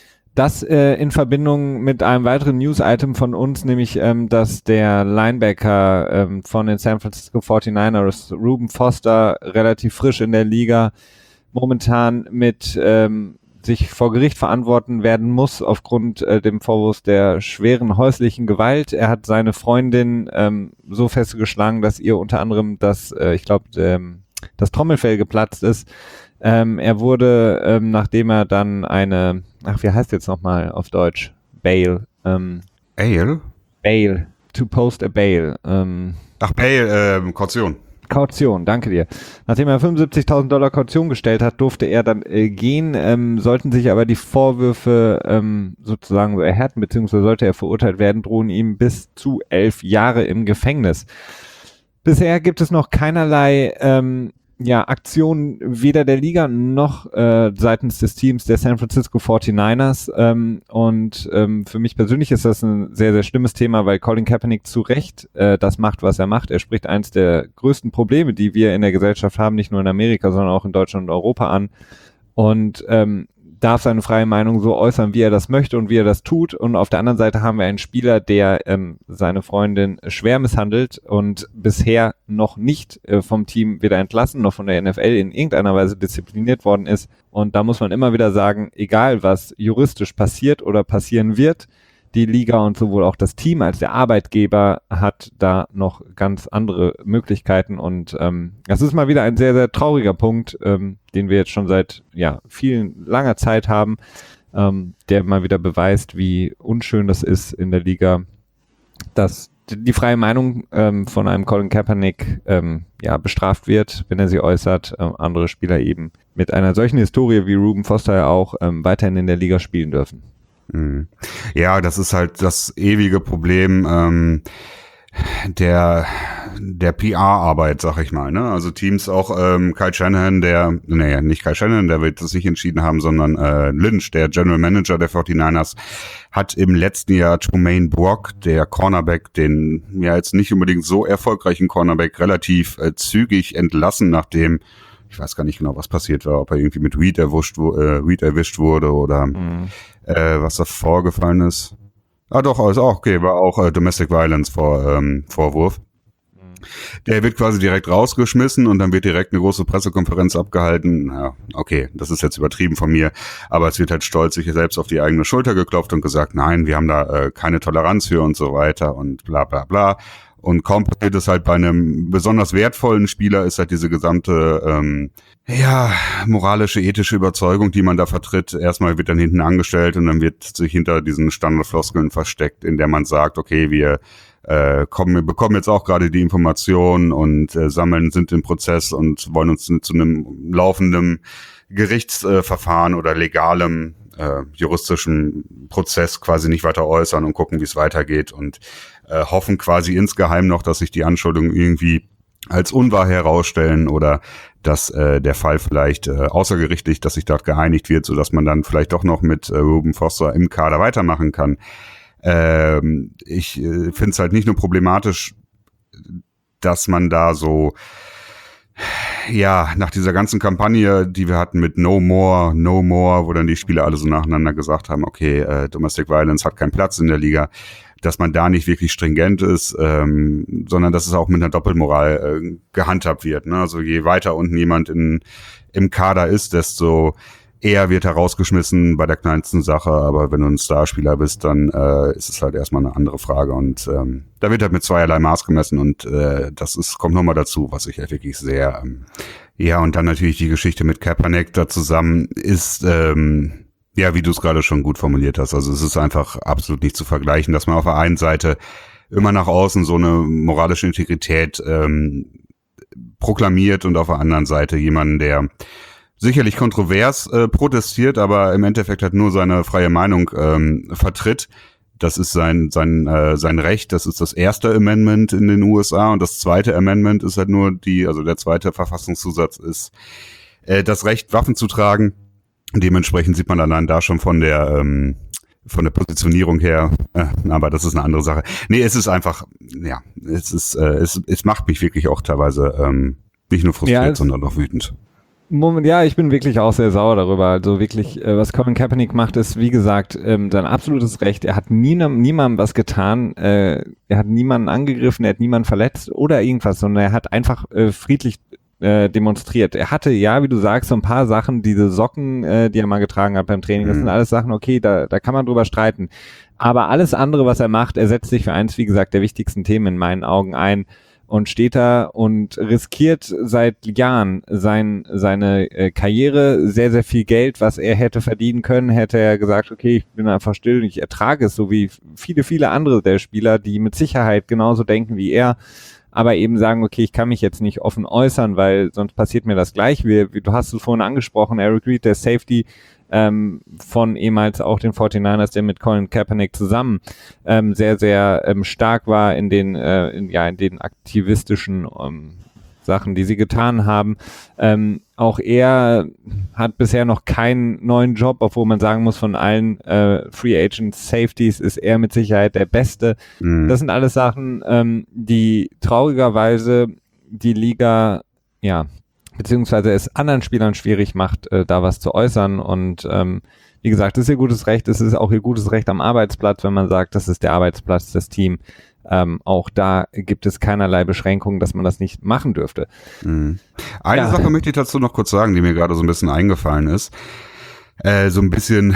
Speaker 1: das äh, in Verbindung mit einem weiteren News-Item von uns, nämlich, ähm, dass der Linebacker ähm, von den San Francisco forty-niners, Reuben Foster, relativ frisch in der Liga, momentan mit ähm, sich vor Gericht verantworten werden muss aufgrund äh, dem Vorwurf der schweren häuslichen Gewalt. Er hat seine Freundin ähm, so festgeschlagen, dass ihr unter anderem das, äh, ich glaube, ähm, das Trommelfell geplatzt ist. Ähm, er wurde, ähm, nachdem er dann eine, ach, wie heißt jetzt nochmal auf Deutsch? Bail. Ähm,
Speaker 2: Ale?
Speaker 1: Bail. To post a bail. Ähm,
Speaker 2: Ach, Bail, äh, Kaution.
Speaker 1: Kaution, danke dir. Nachdem er fünfundsiebzigtausend Dollar Kaution gestellt hat, durfte er dann äh, gehen, ähm, sollten sich aber die Vorwürfe ähm, sozusagen so erhärten, beziehungsweise sollte er verurteilt werden, drohen ihm bis zu elf Jahre im Gefängnis. Bisher gibt es noch keinerlei ähm, ja, Aktionen weder der Liga noch äh, seitens des Teams der San Francisco forty-niners ähm, und ähm, für mich persönlich ist das ein sehr, sehr schlimmes Thema, weil Colin Kaepernick zu Recht äh, das macht, was er macht. Er spricht eins der größten Probleme, die wir in der Gesellschaft haben, nicht nur in Amerika, sondern auch in Deutschland und Europa an und ähm, darf seine freie Meinung so äußern, wie er das möchte und wie er das tut. Und auf der anderen Seite haben wir einen Spieler, der ähm, seine Freundin schwer misshandelt und bisher noch nicht äh, vom Team weder entlassen, noch von der N F L in irgendeiner Weise diszipliniert worden ist. Und da muss man immer wieder sagen, egal was juristisch passiert oder passieren wird, die Liga und sowohl auch das Team als der Arbeitgeber hat da noch ganz andere Möglichkeiten und ähm, das ist mal wieder ein sehr, sehr trauriger Punkt, ähm, den wir jetzt schon seit ja vielen langer Zeit haben, ähm, der mal wieder beweist, wie unschön das ist in der Liga, dass die freie Meinung ähm, von einem Colin Kaepernick ähm, ja bestraft wird, wenn er sie äußert, äh, andere Spieler eben mit einer solchen Historie wie Reuben Foster ja auch ähm, weiterhin in der Liga spielen dürfen.
Speaker 2: Ja, das ist halt das ewige Problem ähm, der der P R-Arbeit, sag ich mal. Ne? Also Teams, auch ähm, Kyle Shanahan, der, nee, nicht Kyle Shanahan, der wird das nicht entschieden haben, sondern äh, Lynch, der General Manager der forty-niners, hat im letzten Jahr Trumaine Brock, der Cornerback, den ja jetzt nicht unbedingt so erfolgreichen Cornerback, relativ äh, zügig entlassen, nachdem ich weiß gar nicht genau, was passiert war, ob er irgendwie mit Weed erwischt, äh, Weed erwischt wurde oder mhm. äh, was da vorgefallen ist. Ah doch, ist auch okay, war auch äh, Domestic Violence vor, ähm, Vorwurf. Mhm. Der wird quasi direkt rausgeschmissen und dann wird direkt eine große Pressekonferenz abgehalten. Ja, okay, das ist jetzt übertrieben von mir, aber es wird halt stolz sich selbst auf die eigene Schulter geklopft und gesagt, nein, wir haben da äh, keine Toleranz für und so weiter und bla bla bla. Und kaum passiert es halt bei einem besonders wertvollen Spieler, ist halt diese gesamte, ähm, ja, moralische, ethische Überzeugung, die man da vertritt. Erstmal wird dann hinten angestellt und dann wird sich hinter diesen Standardfloskeln versteckt, in der man sagt, okay, wir äh, kommen, wir bekommen jetzt auch gerade die Informationen und äh, sammeln, sind im Prozess und wollen uns zu einem laufenden Gerichtsverfahren äh, oder legalem äh, juristischen Prozess quasi nicht weiter äußern und gucken, wie es weitergeht und äh, hoffen quasi insgeheim noch, dass sich die Anschuldigungen irgendwie als unwahr herausstellen oder dass äh, der Fall vielleicht äh, außergerichtlich, dass sich dort geeinigt wird, sodass man dann vielleicht doch noch mit äh, Reuben Foster im Kader weitermachen kann. Ähm, ich äh, finde es halt nicht nur problematisch, dass man da so ja, nach dieser ganzen Kampagne, die wir hatten mit No More, No More, wo dann die Spieler alle so nacheinander gesagt haben, okay, äh, Domestic Violence hat keinen Platz in der Liga, dass man da nicht wirklich stringent ist, ähm, sondern dass es auch mit einer Doppelmoral äh, gehandhabt wird. Ne? Also je weiter unten jemand in, im Kader ist, desto er wird herausgeschmissen bei der kleinsten Sache, aber wenn du ein Starspieler bist, dann äh, ist es halt erstmal eine andere Frage und ähm, da wird halt mit zweierlei Maß gemessen und äh, das ist kommt nochmal dazu, was ich halt wirklich sehr ähm, ja, und dann natürlich die Geschichte mit Kaepernick da zusammen ist ähm, ja, wie du es gerade schon gut formuliert hast, also es ist einfach absolut nicht zu vergleichen, dass man auf der einen Seite immer nach außen so eine moralische Integrität ähm, proklamiert und auf der anderen Seite jemanden, der sicherlich kontrovers äh, protestiert, aber im Endeffekt halt nur seine freie Meinung ähm, vertritt. Das ist sein sein äh, sein Recht. Das ist das erste Amendment in den U S A und das zweite Amendment ist halt nur die, also der zweite Verfassungszusatz ist äh, das Recht, Waffen zu tragen. Dementsprechend sieht man allein da schon von der ähm, von der Positionierung her, äh, aber das ist eine andere Sache. Nee, es ist einfach, ja, es ist, äh, es, es macht mich wirklich auch teilweise ähm, nicht nur frustriert, ja, sondern auch wütend.
Speaker 1: Moment, ja, ich bin wirklich auch sehr sauer darüber. Also wirklich, äh, was Colin Kaepernick macht, ist, wie gesagt, ähm, sein absolutes Recht. Er hat nie, niemandem was getan, äh, er hat niemanden angegriffen, er hat niemanden verletzt oder irgendwas, sondern er hat einfach äh, friedlich äh, demonstriert. Er hatte, ja, wie du sagst, so ein paar Sachen, diese Socken, äh, die er mal getragen hat beim Training, das mhm. sind alles Sachen, okay, da, da kann man drüber streiten. Aber alles andere, was er macht, er setzt sich für eins, wie gesagt, der wichtigsten Themen in meinen Augen ein. Und steht da und riskiert seit Jahren sein, seine äh, Karriere, sehr, sehr viel Geld, was er hätte verdienen können, hätte er gesagt, okay, ich bin einfach still und ich ertrage es, so wie viele, viele andere der Spieler, die mit Sicherheit genauso denken wie er, aber eben sagen, okay, ich kann mich jetzt nicht offen äußern, weil sonst passiert mir das gleich. Wie, wie du hast es vorhin angesprochen, Eric Reid, der Safety, Ähm, von ehemals auch den forty-niners, der mit Colin Kaepernick zusammen ähm, sehr, sehr ähm, stark war in den, äh, in, ja, in den aktivistischen ähm, Sachen, die sie getan haben. Ähm, auch er hat bisher noch keinen neuen Job, obwohl man sagen muss, von allen äh, Free Agent Safeties ist er mit Sicherheit der Beste. Mhm. Das sind alles Sachen, ähm, die traurigerweise die Liga, ja, beziehungsweise es anderen Spielern schwierig macht, äh, da was zu äußern und ähm, wie gesagt, das ist ihr gutes Recht, es ist auch ihr gutes Recht am Arbeitsplatz, wenn man sagt, das ist der Arbeitsplatz, das Team, ähm, auch da gibt es keinerlei Beschränkungen, dass man das nicht machen dürfte.
Speaker 2: Mhm. Eine ja. Sache möchte ich dazu noch kurz sagen, die mir gerade so ein bisschen eingefallen ist, äh, so ein bisschen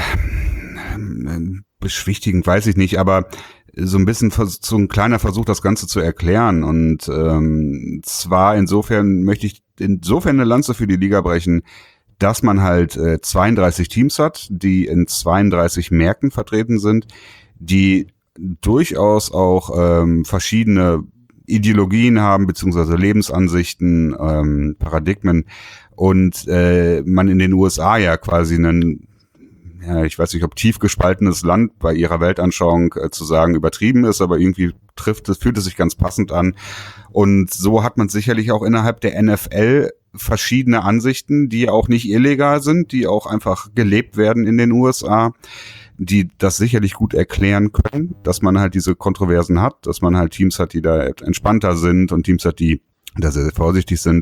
Speaker 2: äh, beschwichtigend, weiß ich nicht, aber so ein bisschen so ein kleiner Versuch, das Ganze zu erklären und ähm, zwar insofern möchte ich insofern eine Lanze für die Liga brechen, dass man halt äh, zweiunddreißig Teams hat, die in zweiunddreißig Märkten vertreten sind, die durchaus auch ähm, verschiedene Ideologien haben, beziehungsweise Lebensansichten, ähm, Paradigmen und äh, man in den U S A ja quasi einen, ja, ich weiß nicht, ob tief gespaltenes Land bei ihrer Weltanschauung äh, zu sagen übertrieben ist, aber irgendwie trifft es, fühlt es sich ganz passend an. Und so hat man sicherlich auch innerhalb der N F L verschiedene Ansichten, die auch nicht illegal sind, die auch einfach gelebt werden in den U S A, die das sicherlich gut erklären können, dass man halt diese Kontroversen hat, dass man halt Teams hat, die da entspannter sind und Teams hat, die da sehr, sehr vorsichtig sind.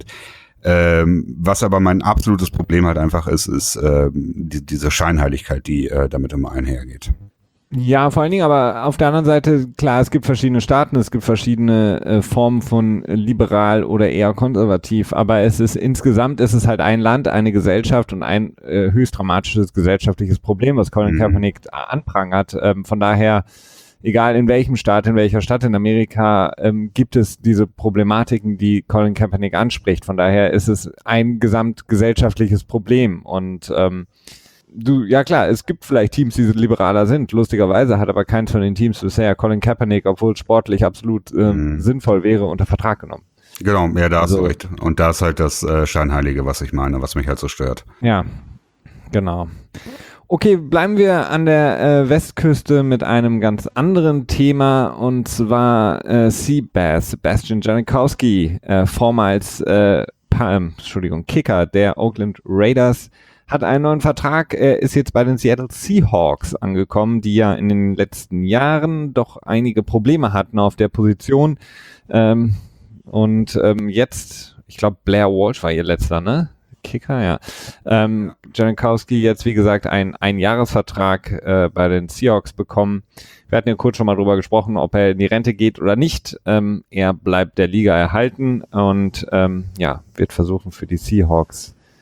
Speaker 2: Ähm, was aber mein absolutes Problem halt einfach ist, ist äh, die, diese Scheinheiligkeit, die äh, damit immer einhergeht.
Speaker 1: Ja, vor allen Dingen, aber auf der anderen Seite, klar, es gibt verschiedene Staaten, es gibt verschiedene äh, Formen von liberal oder eher konservativ, aber es ist insgesamt ist es halt ein Land, eine Gesellschaft und ein äh, höchst dramatisches gesellschaftliches Problem, was Colin mhm. Kaepernick anprangert. Ähm, von daher, egal in welchem Staat, in welcher Stadt in Amerika, ähm, gibt es diese Problematiken, die Colin Kaepernick anspricht. Von daher ist es ein gesamtgesellschaftliches Problem und ähm, Du, ja klar, es gibt vielleicht Teams, die liberaler sind. Lustigerweise hat aber keins von den Teams bisher Colin Kaepernick, obwohl sportlich absolut ähm, mhm. sinnvoll wäre, unter Vertrag genommen.
Speaker 2: Genau, ja, da also, hast du recht. Und da ist halt das äh, Scheinheilige, was ich meine, was mich halt so stört.
Speaker 1: Ja, genau. Okay, bleiben wir an der äh, Westküste mit einem ganz anderen Thema und zwar äh, Seabass, Sebastian Janikowski, äh, vormals äh, pa- äh, Entschuldigung, Kicker der Oakland Raiders, hat einen neuen Vertrag, er ist jetzt bei den Seattle Seahawks angekommen, die ja in den letzten Jahren doch einige Probleme hatten auf der Position. Ähm, und ähm, jetzt, ich glaube Blair Walsh war ihr letzter, ne? Kicker, ja. Ähm, Janikowski jetzt, wie gesagt, ein Einjahresvertrag äh, bei den Seahawks bekommen. Wir hatten ja kurz schon mal drüber gesprochen, ob er in die Rente geht oder nicht. Ähm, er bleibt der Liga erhalten und ähm, ja, wird versuchen für die Seahawks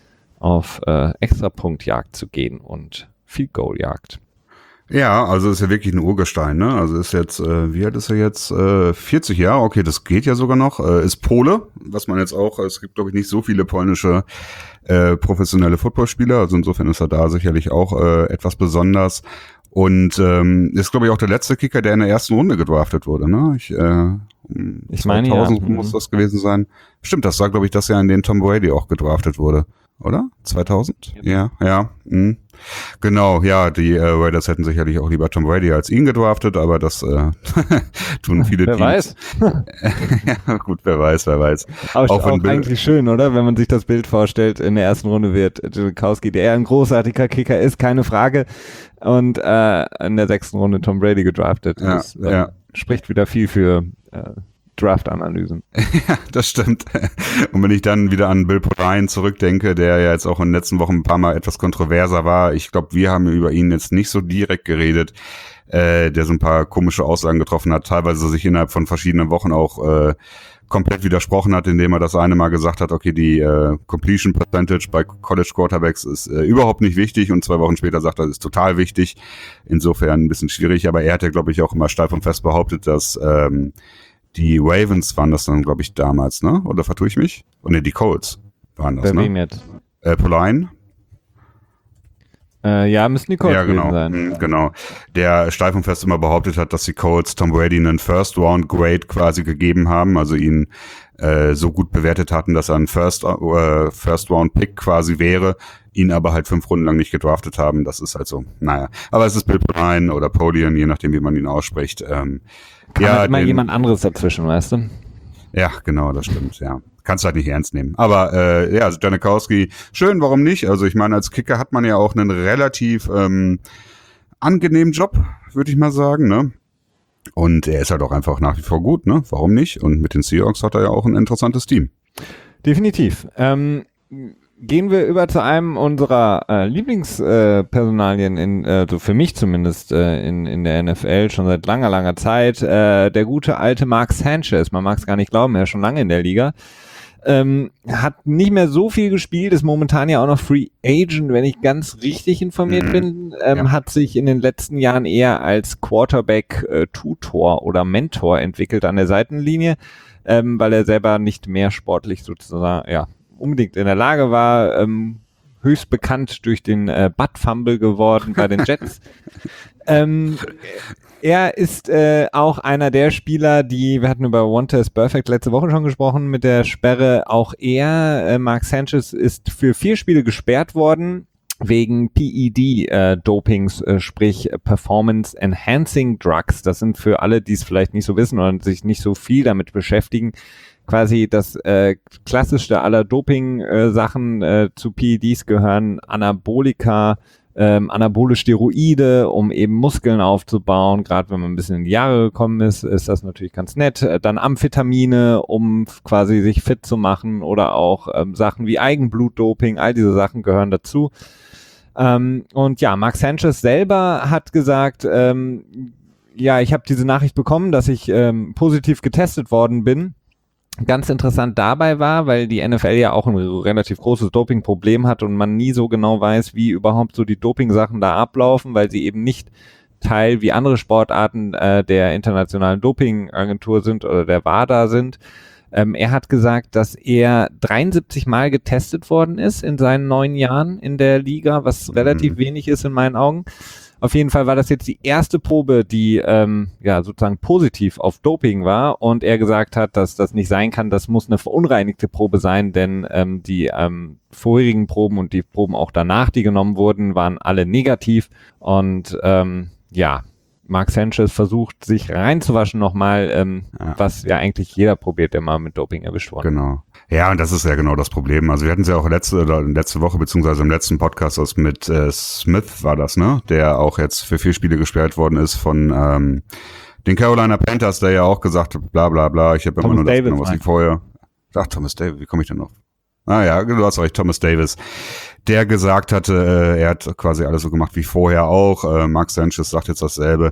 Speaker 1: auf äh, Extrapunktjagd zu gehen und Field Goal Jagd.
Speaker 2: Ja, also ist ja wirklich ein Urgestein, ne? Also ist jetzt, äh, wie alt ist er jetzt? Äh, vierzig Jahre, okay, das geht ja sogar noch. Äh, ist Pole, was man jetzt auch, es gibt glaube ich nicht so viele polnische äh, professionelle Footballspieler, also insofern ist er da sicherlich auch äh, etwas besonders. Und ähm, ist glaube ich auch der letzte Kicker, der in der ersten Runde gedraftet wurde, ne? Ich, äh,
Speaker 1: ich meine,
Speaker 2: zweitausend
Speaker 1: ja.
Speaker 2: muss das gewesen sein. Stimmt, das war glaube ich das Jahr, in dem Tom Brady auch gedraftet wurde, oder? zweitausend? Ja, ja. ja mh. Genau, ja, die äh, Raiders hätten sicherlich auch lieber Tom Brady als ihn gedraftet, aber das äh, tun viele
Speaker 1: wer
Speaker 2: Teams.
Speaker 1: Wer
Speaker 2: weiß. Ja, gut, wer weiß, wer weiß.
Speaker 1: Aber
Speaker 2: auch
Speaker 1: auch eigentlich schön, oder? Wenn man sich das Bild vorstellt, in der ersten Runde wird Janikowski, der ein großartiger Kicker ist, keine Frage. Und äh, in der sechsten Runde Tom Brady gedraftet.
Speaker 2: Ja,
Speaker 1: das äh,
Speaker 2: ja.
Speaker 1: spricht wieder viel für äh, Draft-Analysen.
Speaker 2: Ja, das stimmt. Und wenn ich dann wieder an Bill Polian zurückdenke, der ja jetzt auch in den letzten Wochen ein paar Mal etwas kontroverser war, ich glaube, wir haben über ihn jetzt nicht so direkt geredet, äh, der so ein paar komische Aussagen getroffen hat, teilweise sich innerhalb von verschiedenen Wochen auch äh, komplett widersprochen hat, indem er das eine Mal gesagt hat, okay, die äh, Completion Percentage bei College Quarterbacks ist äh, überhaupt nicht wichtig, und zwei Wochen später sagt er, das ist total wichtig. Insofern ein bisschen schwierig, aber er hat ja, glaube ich, auch immer steif und fest behauptet, dass ähm, die Ravens waren das dann, glaube ich, damals, ne? Oder vertue ich mich? Oh ne, die Colts waren das,
Speaker 1: Bei
Speaker 2: ne?
Speaker 1: wem jetzt?
Speaker 2: Äh, Polian?
Speaker 1: Äh, ja, müssen die Colts
Speaker 2: ja, genau,
Speaker 1: sein.
Speaker 2: Mhm, genau. Der steif und fest immer behauptet hat, dass die Colts Tom Brady einen First-Round-Grade quasi gegeben haben, also ihn äh, so gut bewertet hatten, dass er ein First, äh, First-Round-Pick quasi wäre, ihn aber halt fünf Runden lang nicht gedraftet haben. Das ist halt so, naja. Aber es ist Bill Polian oder Polian, je nachdem, wie man ihn ausspricht. Ähm,
Speaker 1: Kann
Speaker 2: ja,
Speaker 1: halt immer
Speaker 2: den,
Speaker 1: jemand anderes dazwischen, weißt du?
Speaker 2: Ja, genau, das stimmt, ja. Kannst halt nicht ernst nehmen. Aber äh, ja, also Janikowski, schön, warum nicht? Also ich meine, als Kicker hat man ja auch einen relativ ähm, angenehmen Job, würde ich mal sagen, ne? Und er ist halt auch einfach nach wie vor gut, ne? Warum nicht? Und mit den Seahawks hat er ja auch ein interessantes Team.
Speaker 1: Definitiv. Ähm, gehen wir über zu einem unserer äh, Lieblingspersonalien, äh, in, äh, so für mich zumindest, äh, in, in der N F L schon seit langer, langer Zeit. Äh, der gute alte Mark Sanchez, man mag es gar nicht glauben, er ist schon lange in der Liga. Ähm, hat nicht mehr so viel gespielt, ist momentan ja auch noch Free Agent, wenn ich ganz richtig informiert
Speaker 2: Mhm.
Speaker 1: bin, ähm,
Speaker 2: Ja.
Speaker 1: hat sich in den letzten Jahren eher als Quarterback-Tutor äh, oder Mentor entwickelt an der Seitenlinie, ähm, weil er selber nicht mehr sportlich sozusagen, ja, unbedingt in der Lage war, ähm, höchst bekannt durch den äh, Butt-Fumble geworden bei den Jets. ähm, Er ist äh, auch einer der Spieler, die, wir hatten über One Test Perfect letzte Woche schon gesprochen, mit der Sperre. Auch er, äh, Mark Sanchez, ist für vier Spiele gesperrt worden wegen P E D-Dopings, äh, sprich Performance Enhancing Drugs. Das sind für alle, die es vielleicht nicht so wissen oder sich nicht so viel damit beschäftigen, quasi das äh, klassischste aller Doping-Sachen. Äh, zu P E Ds gehören Anabolika, Ähm, anabole Steroide, um eben Muskeln aufzubauen. Gerade wenn man ein bisschen in die Jahre gekommen ist, ist das natürlich ganz nett. Äh, dann Amphetamine, um quasi sich fit zu machen, oder auch ähm, Sachen wie Eigenblutdoping, all diese Sachen gehören dazu. Ähm, und ja, Mark Sanchez selber hat gesagt, ähm, ja, ich habe diese Nachricht bekommen, dass ich ähm, positiv getestet worden bin. Ganz interessant dabei war, weil die N F L ja auch ein relativ großes Dopingproblem hat und man nie so genau weiß, wie überhaupt so die Doping-Sachen da ablaufen, weil sie eben nicht Teil wie andere Sportarten äh, der internationalen Dopingagentur sind oder der WADA sind. Ähm, er hat gesagt, dass er dreiundsiebzig Mal getestet worden ist in seinen neun Jahren in der Liga, was
Speaker 2: Mhm.
Speaker 1: relativ wenig ist in meinen Augen. Auf jeden Fall war das jetzt die erste Probe, die ähm, ja sozusagen positiv auf Doping war, und er gesagt hat, dass das nicht sein kann, das muss eine verunreinigte Probe sein, denn ähm, die ähm, vorherigen Proben und die Proben auch danach, die genommen wurden, waren alle negativ. Und ähm, ja, Mark Sanchez versucht, sich reinzuwaschen nochmal, ähm,
Speaker 2: Ja.
Speaker 1: was ja eigentlich jeder probiert, der mal mit Doping erwischt wurde.
Speaker 2: Genau. Ja, und das ist ja genau das Problem. Also wir hatten es ja auch letzte oder letzte Woche, beziehungsweise im letzten Podcast, das mit äh, Smith war das, ne? Der auch jetzt für vier Spiele gesperrt worden ist von ähm, den Carolina Panthers, der ja auch gesagt hat, bla bla bla, ich habe immer
Speaker 1: Thomas
Speaker 2: nur das
Speaker 1: Davis,
Speaker 2: genommen, was ich
Speaker 1: meinst
Speaker 2: vorher. Ach, Thomas Davis, wie komme ich denn noch? Ah ja, du hast recht, Thomas Davis, der gesagt hatte, äh, er hat quasi alles so gemacht wie vorher auch. Äh, Mark Sanchez sagt jetzt dasselbe.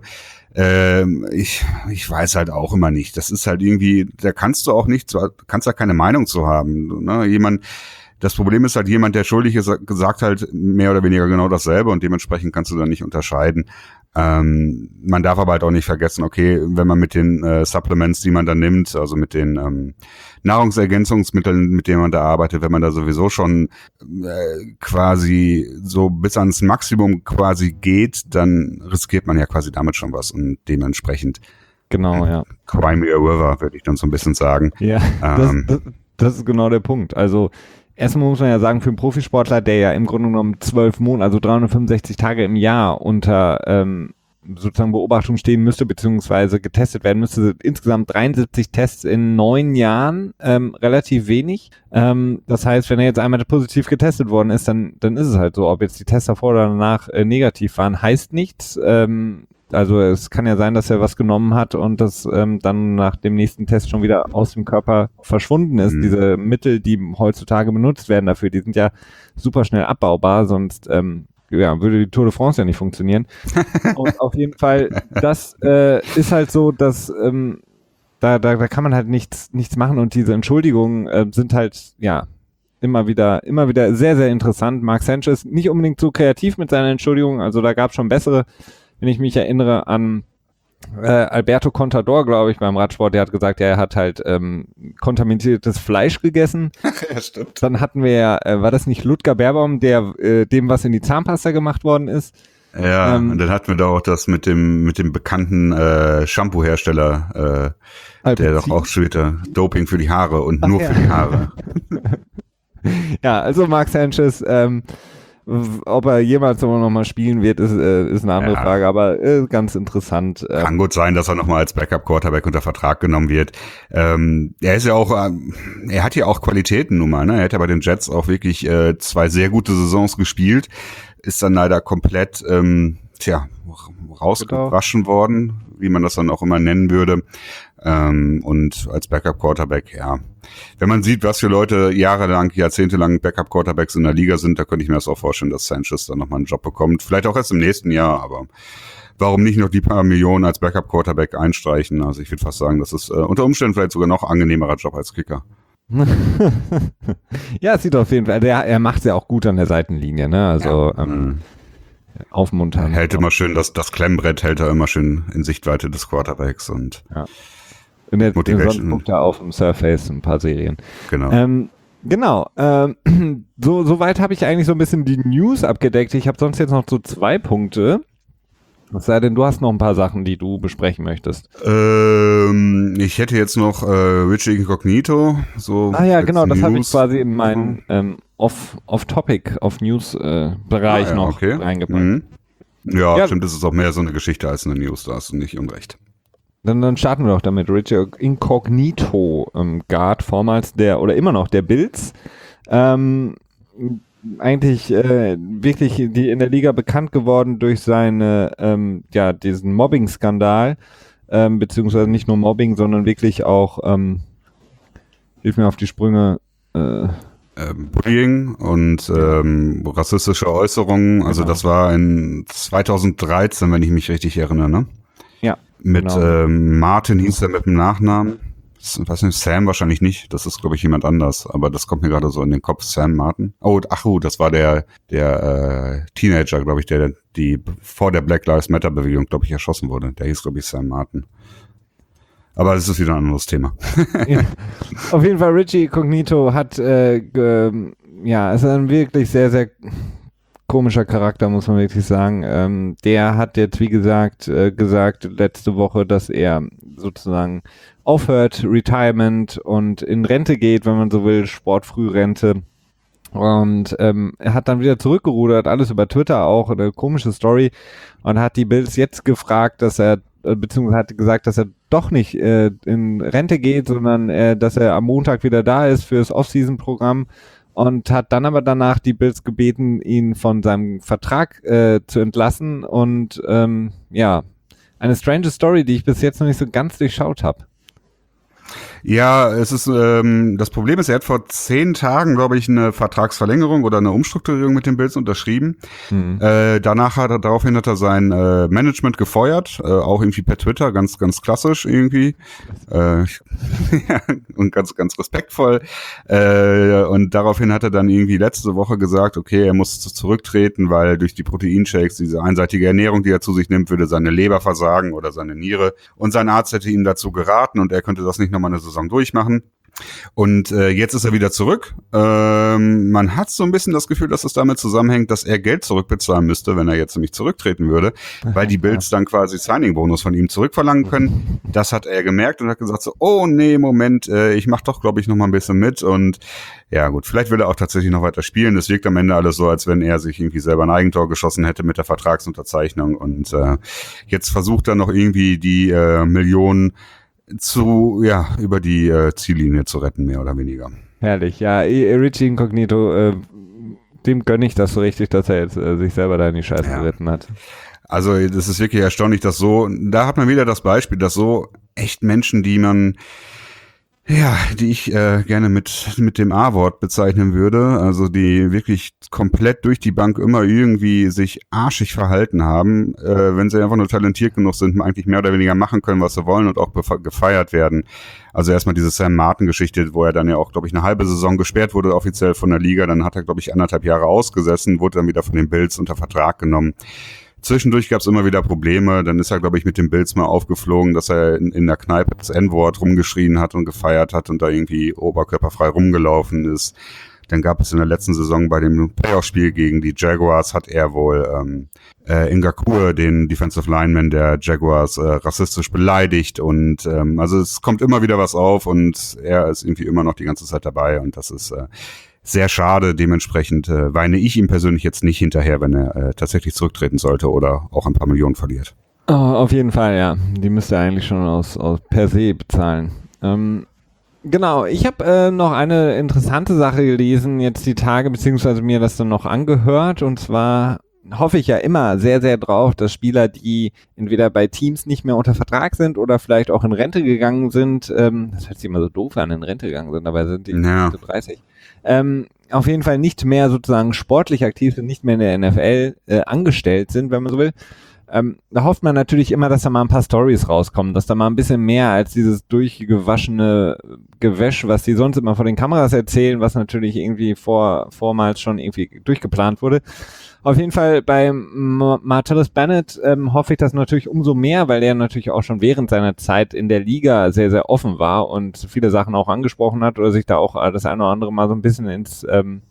Speaker 2: Ähm, ich, ich weiß halt auch immer nicht. Das ist halt irgendwie, da kannst du auch nicht, du kannst da keine Meinung zu haben. Ne? Jemand, Das Problem ist halt, jemand, der schuldig ist, sagt halt mehr oder weniger genau dasselbe und dementsprechend kannst du dann nicht unterscheiden. Ähm, man darf aber halt auch nicht vergessen, okay, wenn man mit den äh, Supplements, die man da nimmt, also mit den ähm, Nahrungsergänzungsmitteln, mit denen man da arbeitet, wenn man da sowieso schon äh, quasi so bis ans Maximum quasi geht, dann riskiert man ja quasi damit schon was und dementsprechend
Speaker 1: Genau, ja.
Speaker 2: Cry me a river, würde ich dann so ein bisschen sagen.
Speaker 1: Ja, ähm, das, das, das ist genau der Punkt. Also erstmal muss man ja sagen, für einen Profisportler, der ja im Grunde genommen zwölf Monate, also dreihundertfünfundsechzig Tage im Jahr unter ähm, sozusagen Beobachtung stehen müsste, beziehungsweise getestet werden müsste, sind insgesamt dreiundsiebzig Tests in neun Jahren, ähm, relativ wenig. Ähm, das heißt, wenn er jetzt einmal positiv getestet worden ist, dann, dann ist es halt so. Ob jetzt die Tests davor oder danach äh, negativ waren, heißt nichts. Ähm, Also es kann ja sein, dass er was genommen hat und das ähm, dann nach dem nächsten Test schon wieder aus dem Körper verschwunden ist. Mhm. Diese Mittel, die heutzutage benutzt werden dafür, die sind ja super schnell abbaubar, sonst ähm, ja, würde die Tour de France ja nicht funktionieren. Und auf jeden Fall, das äh, ist halt so, dass ähm, da, da, da kann man halt nichts, nichts machen und diese Entschuldigungen äh, sind halt, ja, immer wieder, immer wieder sehr, sehr interessant. Mark Sanchez nicht unbedingt so kreativ mit seiner Entschuldigung, also da gab es schon bessere. Wenn ich mich erinnere an äh, Alberto Contador, glaube ich, beim Radsport, der hat gesagt, ja, er hat halt ähm, kontaminiertes Fleisch gegessen.
Speaker 2: Ja, stimmt.
Speaker 1: Dann hatten wir ja, äh, war das nicht Ludger Beerbaum, der äh, dem was in die Zahnpasta gemacht worden ist?
Speaker 2: Ja, ähm, und dann hatten wir da auch das mit dem mit dem bekannten äh, Shampoo-Hersteller, äh, der doch auch später Doping für die Haare und Ach, nur ja. für die Haare.
Speaker 1: Ja, also Mark Sanchez, ähm, ob er jemals noch mal spielen wird, ist, äh, ist eine andere ja. Frage, aber äh, ganz interessant.
Speaker 2: Ähm. Kann gut sein, dass er noch mal als Backup-Quarterback unter Vertrag genommen wird. Ähm, er ist ja auch, äh, er hat ja auch Qualitäten nun mal, ne? Er hat ja bei den Jets auch wirklich äh, zwei sehr gute Saisons gespielt, ist dann leider komplett, ähm, tja, rausgewaschen worden, wie man das dann auch immer nennen würde. Ähm, und als Backup-Quarterback, ja. Wenn man sieht, was für Leute jahrelang, jahrzehntelang Backup-Quarterbacks in der Liga sind, da könnte ich mir das auch vorstellen, dass Sanchez dann nochmal einen Job bekommt. Vielleicht auch erst im nächsten Jahr, aber warum nicht noch die paar Millionen als Backup-Quarterback einstreichen? Also ich würde fast sagen, das ist äh, unter Umständen vielleicht sogar noch angenehmerer Job als Kicker.
Speaker 1: Ja, es sieht auf jeden Fall, der, er macht es ja auch gut an der Seitenlinie, ne? Also ja. ähm, aufmuntern.
Speaker 2: Er hält immer schön, das, das Klemmbrett hält er immer schön in Sichtweite des Quarterbacks und
Speaker 1: ja. In der Motivation guckt er auf dem Surface ein paar Serien.
Speaker 2: Genau.
Speaker 1: Ähm, genau. Ähm, so soweit habe ich eigentlich so ein bisschen die News abgedeckt. Ich habe sonst jetzt noch so zwei Punkte. Es sei denn, du hast noch ein paar Sachen, die du besprechen möchtest.
Speaker 2: Ähm, ich hätte jetzt noch äh, Richie Incognito. So
Speaker 1: ah ja, genau, das habe ich quasi in meinen ähm, off, off-Topic, off-News-Bereich äh, ah, ja, noch okay. reingepackt. Mhm.
Speaker 2: Ja, ja, stimmt, das ist auch mehr so eine Geschichte als eine News, da hast du nicht unrecht.
Speaker 1: Dann, dann starten wir doch damit. Richie Incognito, ähm, Guard, vormals der, oder immer noch der Bills. Ähm, eigentlich äh, wirklich die in der Liga bekannt geworden durch seine, ähm, ja, diesen Mobbing-Skandal, ähm, beziehungsweise nicht nur Mobbing, sondern wirklich auch, ähm, hilf mir auf die Sprünge, äh,
Speaker 2: ähm, Bullying und ähm, rassistische Äußerungen. Also genau. Das war in zweitausenddreizehn, wenn ich mich richtig erinnere, ne?
Speaker 1: Ja.
Speaker 2: Mit
Speaker 1: genau.
Speaker 2: ähm, Martin hieß er mit dem Nachnamen. Was nicht, Sam wahrscheinlich nicht. Das ist, glaube ich, jemand anders. Aber das kommt mir gerade so in den Kopf. Sam Martin. Oh, ach, oh, das war der der äh, Teenager, glaube ich, der die vor der Black Lives Matter Bewegung, glaube ich, erschossen wurde. Der hieß, glaube ich, Sam Martin. Aber das ist wieder ein anderes Thema.
Speaker 1: Ja. Auf jeden Fall, Richie Incognito hat, äh, ge, ja, ist ein wirklich sehr, sehr komischer Charakter, muss man wirklich sagen. Ähm, der hat jetzt, wie gesagt, äh, gesagt letzte Woche, dass er sozusagen aufhört, Retirement und in Rente geht, wenn man so will, Sportfrührente. Und ähm, er hat dann wieder zurückgerudert, alles über Twitter auch, eine komische Story, und hat die Bills jetzt gefragt, dass er, äh, beziehungsweise hat gesagt, dass er doch nicht äh, in Rente geht, sondern äh, dass er am Montag wieder da ist fürs Off-Season-Programm, und hat dann aber danach die Bills gebeten, ihn von seinem Vertrag äh, zu entlassen, und ähm, ja, eine strange Story, die ich bis jetzt noch nicht so ganz durchschaut habe.
Speaker 2: Ja, es ist, ähm, das Problem ist, er hat vor zehn Tagen, glaube ich, eine Vertragsverlängerung oder eine Umstrukturierung mit den Bills unterschrieben. Mhm. Äh, danach hat er, daraufhin hat er sein äh, Management gefeuert, äh, auch irgendwie per Twitter, ganz, ganz klassisch irgendwie. Äh, und ganz, ganz respektvoll. Äh, und daraufhin hat er dann irgendwie letzte Woche gesagt, okay, er muss zurücktreten, weil durch die Proteinshakes, diese einseitige Ernährung, die er zu sich nimmt, würde seine Leber versagen oder seine Niere. Und sein Arzt hätte ihm dazu geraten und er könnte das nicht nochmal eine Saison durchmachen. Und äh, jetzt ist er wieder zurück. Ähm, man hat so ein bisschen das Gefühl, dass es damit zusammenhängt, dass er Geld zurückbezahlen müsste, wenn er jetzt nämlich zurücktreten würde, weil die Bills dann quasi Signing-Bonus von ihm zurückverlangen können. Das hat er gemerkt und hat gesagt so, oh nee, Moment, äh, ich mach doch, glaube ich, noch mal ein bisschen mit. Und ja gut, vielleicht will er auch tatsächlich noch weiter spielen. Das wirkt am Ende alles so, als wenn er sich irgendwie selber ein Eigentor geschossen hätte mit der Vertragsunterzeichnung. Und äh, jetzt versucht er noch irgendwie die äh, Millionen zu, ja, über die äh, Ziellinie zu retten, mehr oder weniger.
Speaker 1: Herrlich, ja, Richie Incognito, äh, dem gönne ich das so richtig, dass er jetzt äh, sich selber da in die Scheiße ja. geritten hat.
Speaker 2: Also das ist wirklich erstaunlich, dass so, da hat man wieder das Beispiel, dass so echt Menschen, die man, ja, die ich äh, gerne mit mit dem A-Wort bezeichnen würde, also die wirklich komplett durch die Bank immer irgendwie sich arschig verhalten haben, äh, wenn sie einfach nur talentiert genug sind, eigentlich mehr oder weniger machen können, was sie wollen und auch befe- gefeiert werden. Also erstmal diese Sam Martin-Geschichte, wo er dann ja auch, glaube ich, eine halbe Saison gesperrt wurde offiziell von der Liga, dann hat er, glaube ich, anderthalb Jahre ausgesessen, wurde dann wieder von den Bills unter Vertrag genommen. Zwischendurch gab es immer wieder Probleme, dann ist er, glaube ich, mit den Bills mal aufgeflogen, dass er in, in der Kneipe das N-Wort rumgeschrien hat und gefeiert hat und da irgendwie oberkörperfrei rumgelaufen ist. Dann gab es in der letzten Saison bei dem Playoff-Spiel gegen die Jaguars, hat er wohl ähm, äh, Ngakoue, den Defensive Lineman der Jaguars, äh, rassistisch beleidigt und ähm, also es kommt immer wieder was auf und er ist irgendwie immer noch die ganze Zeit dabei und das ist äh, sehr schade, dementsprechend äh, weine ich ihm persönlich jetzt nicht hinterher, wenn er äh, tatsächlich zurücktreten sollte oder auch ein paar Millionen verliert.
Speaker 1: Oh, auf jeden Fall, ja. Die müsste er eigentlich schon aus, aus per se bezahlen. Ähm, genau, ich habe äh, noch eine interessante Sache gelesen, jetzt die Tage, beziehungsweise mir das dann noch angehört, und zwar hoffe ich ja immer sehr, sehr drauf, dass Spieler, die entweder bei Teams nicht mehr unter Vertrag sind oder vielleicht auch in Rente gegangen sind, ähm, das hört sich immer so doof an, in Rente gegangen sind, dabei sind die
Speaker 2: ja.
Speaker 1: dreißig, ähm, auf jeden Fall nicht mehr sozusagen sportlich aktiv sind, nicht mehr in der N F L äh, angestellt sind, wenn man so will. Ähm, da hofft man natürlich immer, dass da mal ein paar Storys rauskommen, dass da mal ein bisschen mehr als dieses durchgewaschene Gewäsch, was die sonst immer vor den Kameras erzählen, was natürlich irgendwie vor vormals schon irgendwie durchgeplant wurde. Auf jeden Fall bei M- Martellus Bennett ähm, hoffe ich das natürlich umso mehr, weil er natürlich auch schon während seiner Zeit in der Liga sehr, sehr offen war und viele Sachen auch angesprochen hat oder sich da auch das eine oder andere mal so ein bisschen ins ähm,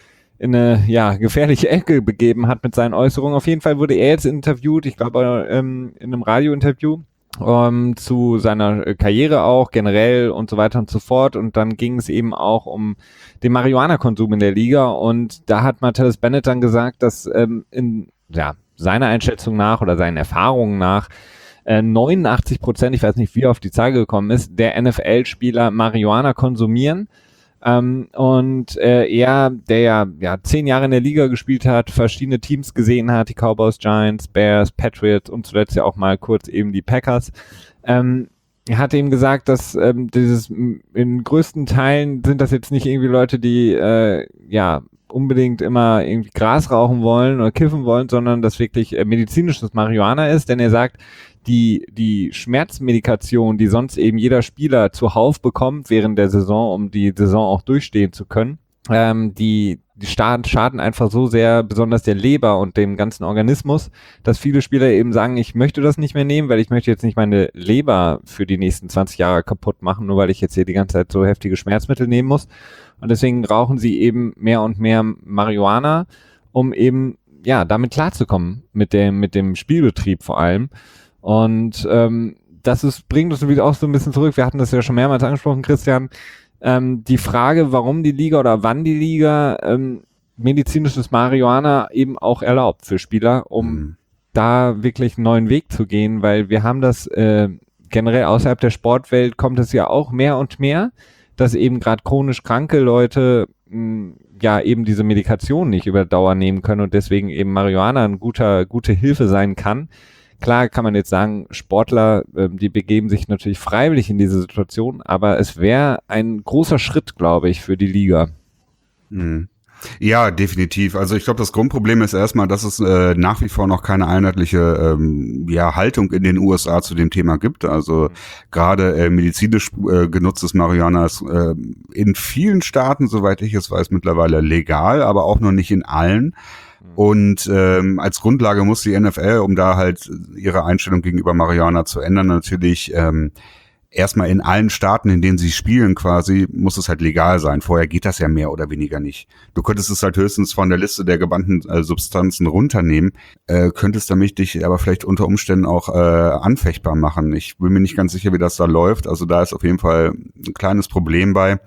Speaker 1: in eine ja gefährliche Ecke begeben hat mit seinen Äußerungen. Auf jeden Fall wurde er jetzt interviewt, ich glaube ähm, in einem Radiointerview, ähm, zu seiner Karriere auch generell und so weiter und so fort. Und dann ging es eben auch um den Marihuana-Konsum in der Liga. Und da hat Martellus Bennett dann gesagt, dass ähm, in ja seiner Einschätzung nach oder seinen Erfahrungen nach äh, neunundachtzig Prozent, ich weiß nicht, wie er auf die Zahl gekommen ist, der N F L-Spieler Marihuana konsumieren. Ähm, und äh, er, der ja, ja zehn Jahre in der Liga gespielt hat, verschiedene Teams gesehen hat, die Cowboys, Giants, Bears, Patriots und zuletzt ja auch mal kurz eben die Packers, ähm, er hat ihm gesagt, dass ähm, dieses in größten Teilen sind das jetzt nicht irgendwie Leute, die äh, ja unbedingt immer irgendwie Gras rauchen wollen oder kiffen wollen, sondern dass wirklich äh, medizinisches Marihuana ist, denn er sagt, die die Schmerzmedikation, die sonst eben jeder Spieler zuhauf bekommt während der Saison, um die Saison auch durchstehen zu können, ähm, die die schaden einfach so sehr, besonders der Leber und dem ganzen Organismus, dass viele Spieler eben sagen, ich möchte das nicht mehr nehmen, weil ich möchte jetzt nicht meine Leber für die nächsten zwanzig Jahre kaputt machen, nur weil ich jetzt hier die ganze Zeit so heftige Schmerzmittel nehmen muss. Und deswegen rauchen sie eben mehr und mehr Marihuana, um eben ja damit klarzukommen, mit dem mit dem Spielbetrieb vor allem. Und ähm, das ist, bringt uns wieder auch so ein bisschen zurück. Wir hatten das ja schon mehrmals angesprochen, Christian. Ähm, die Frage, warum die Liga oder wann die Liga ähm, medizinisches Marihuana eben auch erlaubt für Spieler, um mhm. da wirklich einen neuen Weg zu gehen, weil wir haben das äh, generell außerhalb der Sportwelt kommt es ja auch mehr und mehr, dass eben gerade chronisch kranke Leute mh, ja eben diese Medikation nicht über Dauer nehmen können und deswegen eben Marihuana eine guter, gute Hilfe sein kann. klar kann man jetzt sagen, Sportler, äh, die begeben sich natürlich freiwillig in diese Situation, aber es wäre ein großer Schritt, glaube ich, für die Liga.
Speaker 2: Mhm. Ja, definitiv. Also ich glaube, das Grundproblem ist erstmal, dass es äh, nach wie vor noch keine einheitliche ähm, ja, Haltung in den U S A zu dem Thema gibt. Also gerade äh, medizinisch äh, genutztes Marihuana ist äh, in vielen Staaten, soweit ich es weiß, mittlerweile legal, aber auch noch nicht in allen. Und ähm, als Grundlage muss die N F L, um da halt ihre Einstellung gegenüber Marihuana zu ändern, natürlich ähm, erstmal in allen Staaten, in denen sie spielen quasi, muss es halt legal sein. Vorher geht das ja mehr oder weniger nicht. Du könntest es halt höchstens von der Liste der gebannten äh, Substanzen runternehmen, äh, könntest damit dich aber vielleicht unter Umständen auch äh, anfechtbar machen. Ich bin mir nicht ganz sicher, wie das da läuft. Also da ist auf jeden Fall ein kleines Problem bei.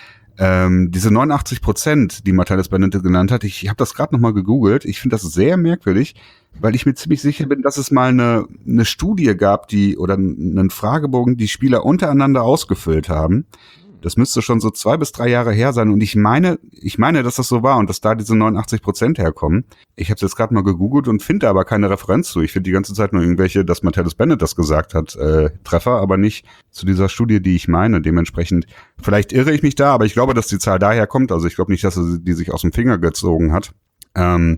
Speaker 2: Ähm, diese neunundachtzig Prozent, die Martellus Bennett genannt hat, ich habe das gerade nochmal gegoogelt. Ich finde das sehr merkwürdig, weil ich mir ziemlich sicher bin, dass es mal eine, eine Studie gab, die oder einen Fragebogen, die Spieler untereinander ausgefüllt haben. Das müsste schon so zwei bis drei Jahre her sein. Und ich meine, ich meine, dass das so war und dass da diese neunundachtzig Prozent herkommen. Ich habe es jetzt gerade mal gegoogelt und finde aber keine Referenz zu. Ich finde die ganze Zeit nur irgendwelche, dass Martellus Bennett das gesagt hat, äh, Treffer, aber nicht zu dieser Studie, die ich meine. Dementsprechend, vielleicht irre ich mich da, aber ich glaube, dass die Zahl daher kommt. Also ich glaube nicht, dass sie die sich aus dem Finger gezogen hat. Ähm,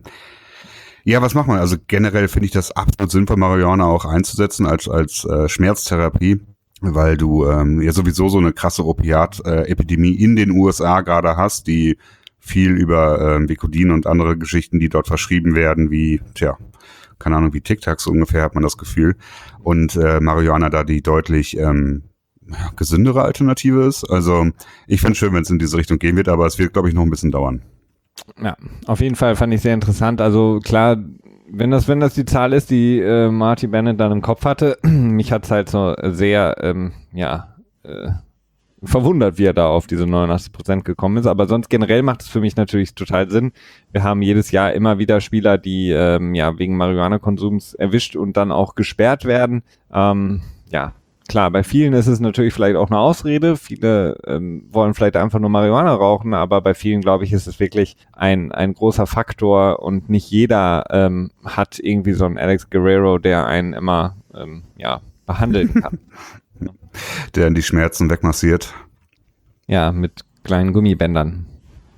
Speaker 2: ja, was macht man? Also generell finde ich das absolut sinnvoll, Marihuana auch einzusetzen als als äh, Schmerztherapie, weil du ähm, ja sowieso so eine krasse Opiat-Epidemie in den U S A gerade hast, die viel über ähm, Vicodin und andere Geschichten, die dort verschrieben werden, wie, tja, keine Ahnung, wie Tic-Tacs so ungefähr, hat man das Gefühl. Und äh, Marihuana da die deutlich ähm, ja, gesündere Alternative ist. Also ich finde es schön, wenn es in diese Richtung gehen wird, aber es wird, glaube ich, noch ein bisschen dauern.
Speaker 1: Ja, auf jeden Fall fand ich sehr interessant. Also klar, wenn das, wenn das die Zahl ist, die äh, Marty Bennett dann im Kopf hatte, mich hat's halt so sehr, ähm, ja, äh, verwundert, wie er da auf diese neunundachtzig Prozent gekommen ist. Aber sonst generell macht es für mich natürlich total Sinn. Wir haben jedes Jahr immer wieder Spieler, die ähm, ja wegen Marihuana-Konsums erwischt und dann auch gesperrt werden. Ähm, ja, klar, bei vielen ist es natürlich vielleicht auch eine Ausrede. Viele ähm, wollen vielleicht einfach nur Marihuana rauchen, aber bei vielen, glaube ich, ist es wirklich ein ein großer Faktor und nicht jeder ähm, hat irgendwie so einen Alex Guerrero, der einen immer ähm, ja behandeln kann.
Speaker 2: Der die Schmerzen wegmassiert.
Speaker 1: Ja, mit kleinen Gummibändern.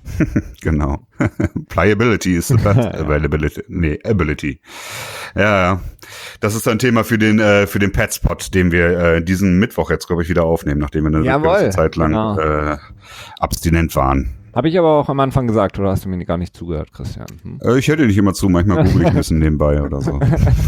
Speaker 2: Genau. Pliability ist das. Availability. Nee, Ability. Ja, ja. Das ist ein Thema für den äh, für den Petspot, den wir äh, diesen Mittwoch jetzt, glaube ich, wieder aufnehmen, nachdem wir eine
Speaker 1: Jawohl,
Speaker 2: ganze Zeit lang
Speaker 1: genau.
Speaker 2: äh, abstinent waren.
Speaker 1: Habe ich aber auch am Anfang gesagt, oder hast du mir gar nicht zugehört, Christian? Hm?
Speaker 2: Äh, ich hätte nicht immer zu, manchmal google ich ein bisschen nebenbei oder so.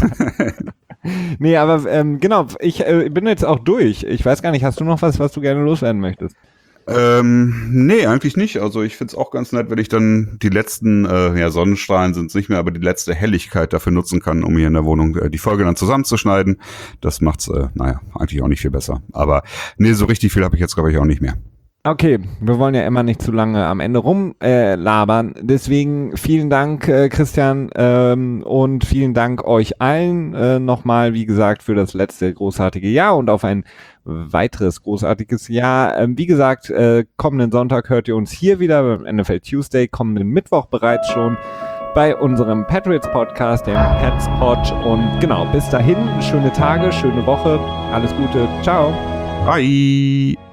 Speaker 1: Nee, aber ähm, genau, ich äh, bin jetzt auch durch. Ich weiß gar nicht, hast du noch was, was du gerne loswerden möchtest?
Speaker 2: Ähm, nee, eigentlich nicht. Also ich find's auch ganz nett, wenn ich dann die letzten, äh, ja, Sonnenstrahlen sind es nicht mehr, aber die letzte Helligkeit dafür nutzen kann, um hier in der Wohnung äh, die Folge dann zusammenzuschneiden. Das macht's, äh, naja, eigentlich auch nicht viel besser. Aber nee, so richtig viel habe ich jetzt, glaube ich, auch nicht mehr.
Speaker 1: Okay, wir wollen ja immer nicht zu lange am Ende rumlabern. Äh, labern. Deswegen vielen Dank, äh, Christian, ähm, und vielen Dank euch allen äh, nochmal, wie gesagt, für das letzte großartige Jahr und auf ein weiteres großartiges Jahr. Ähm, wie gesagt, äh, kommenden Sonntag hört ihr uns hier wieder beim N F L Tuesday, kommenden Mittwoch bereits schon bei unserem Patriots Podcast, dem Pats Pod. Und genau, bis dahin, schöne Tage, schöne Woche, alles Gute, ciao.
Speaker 2: Bye.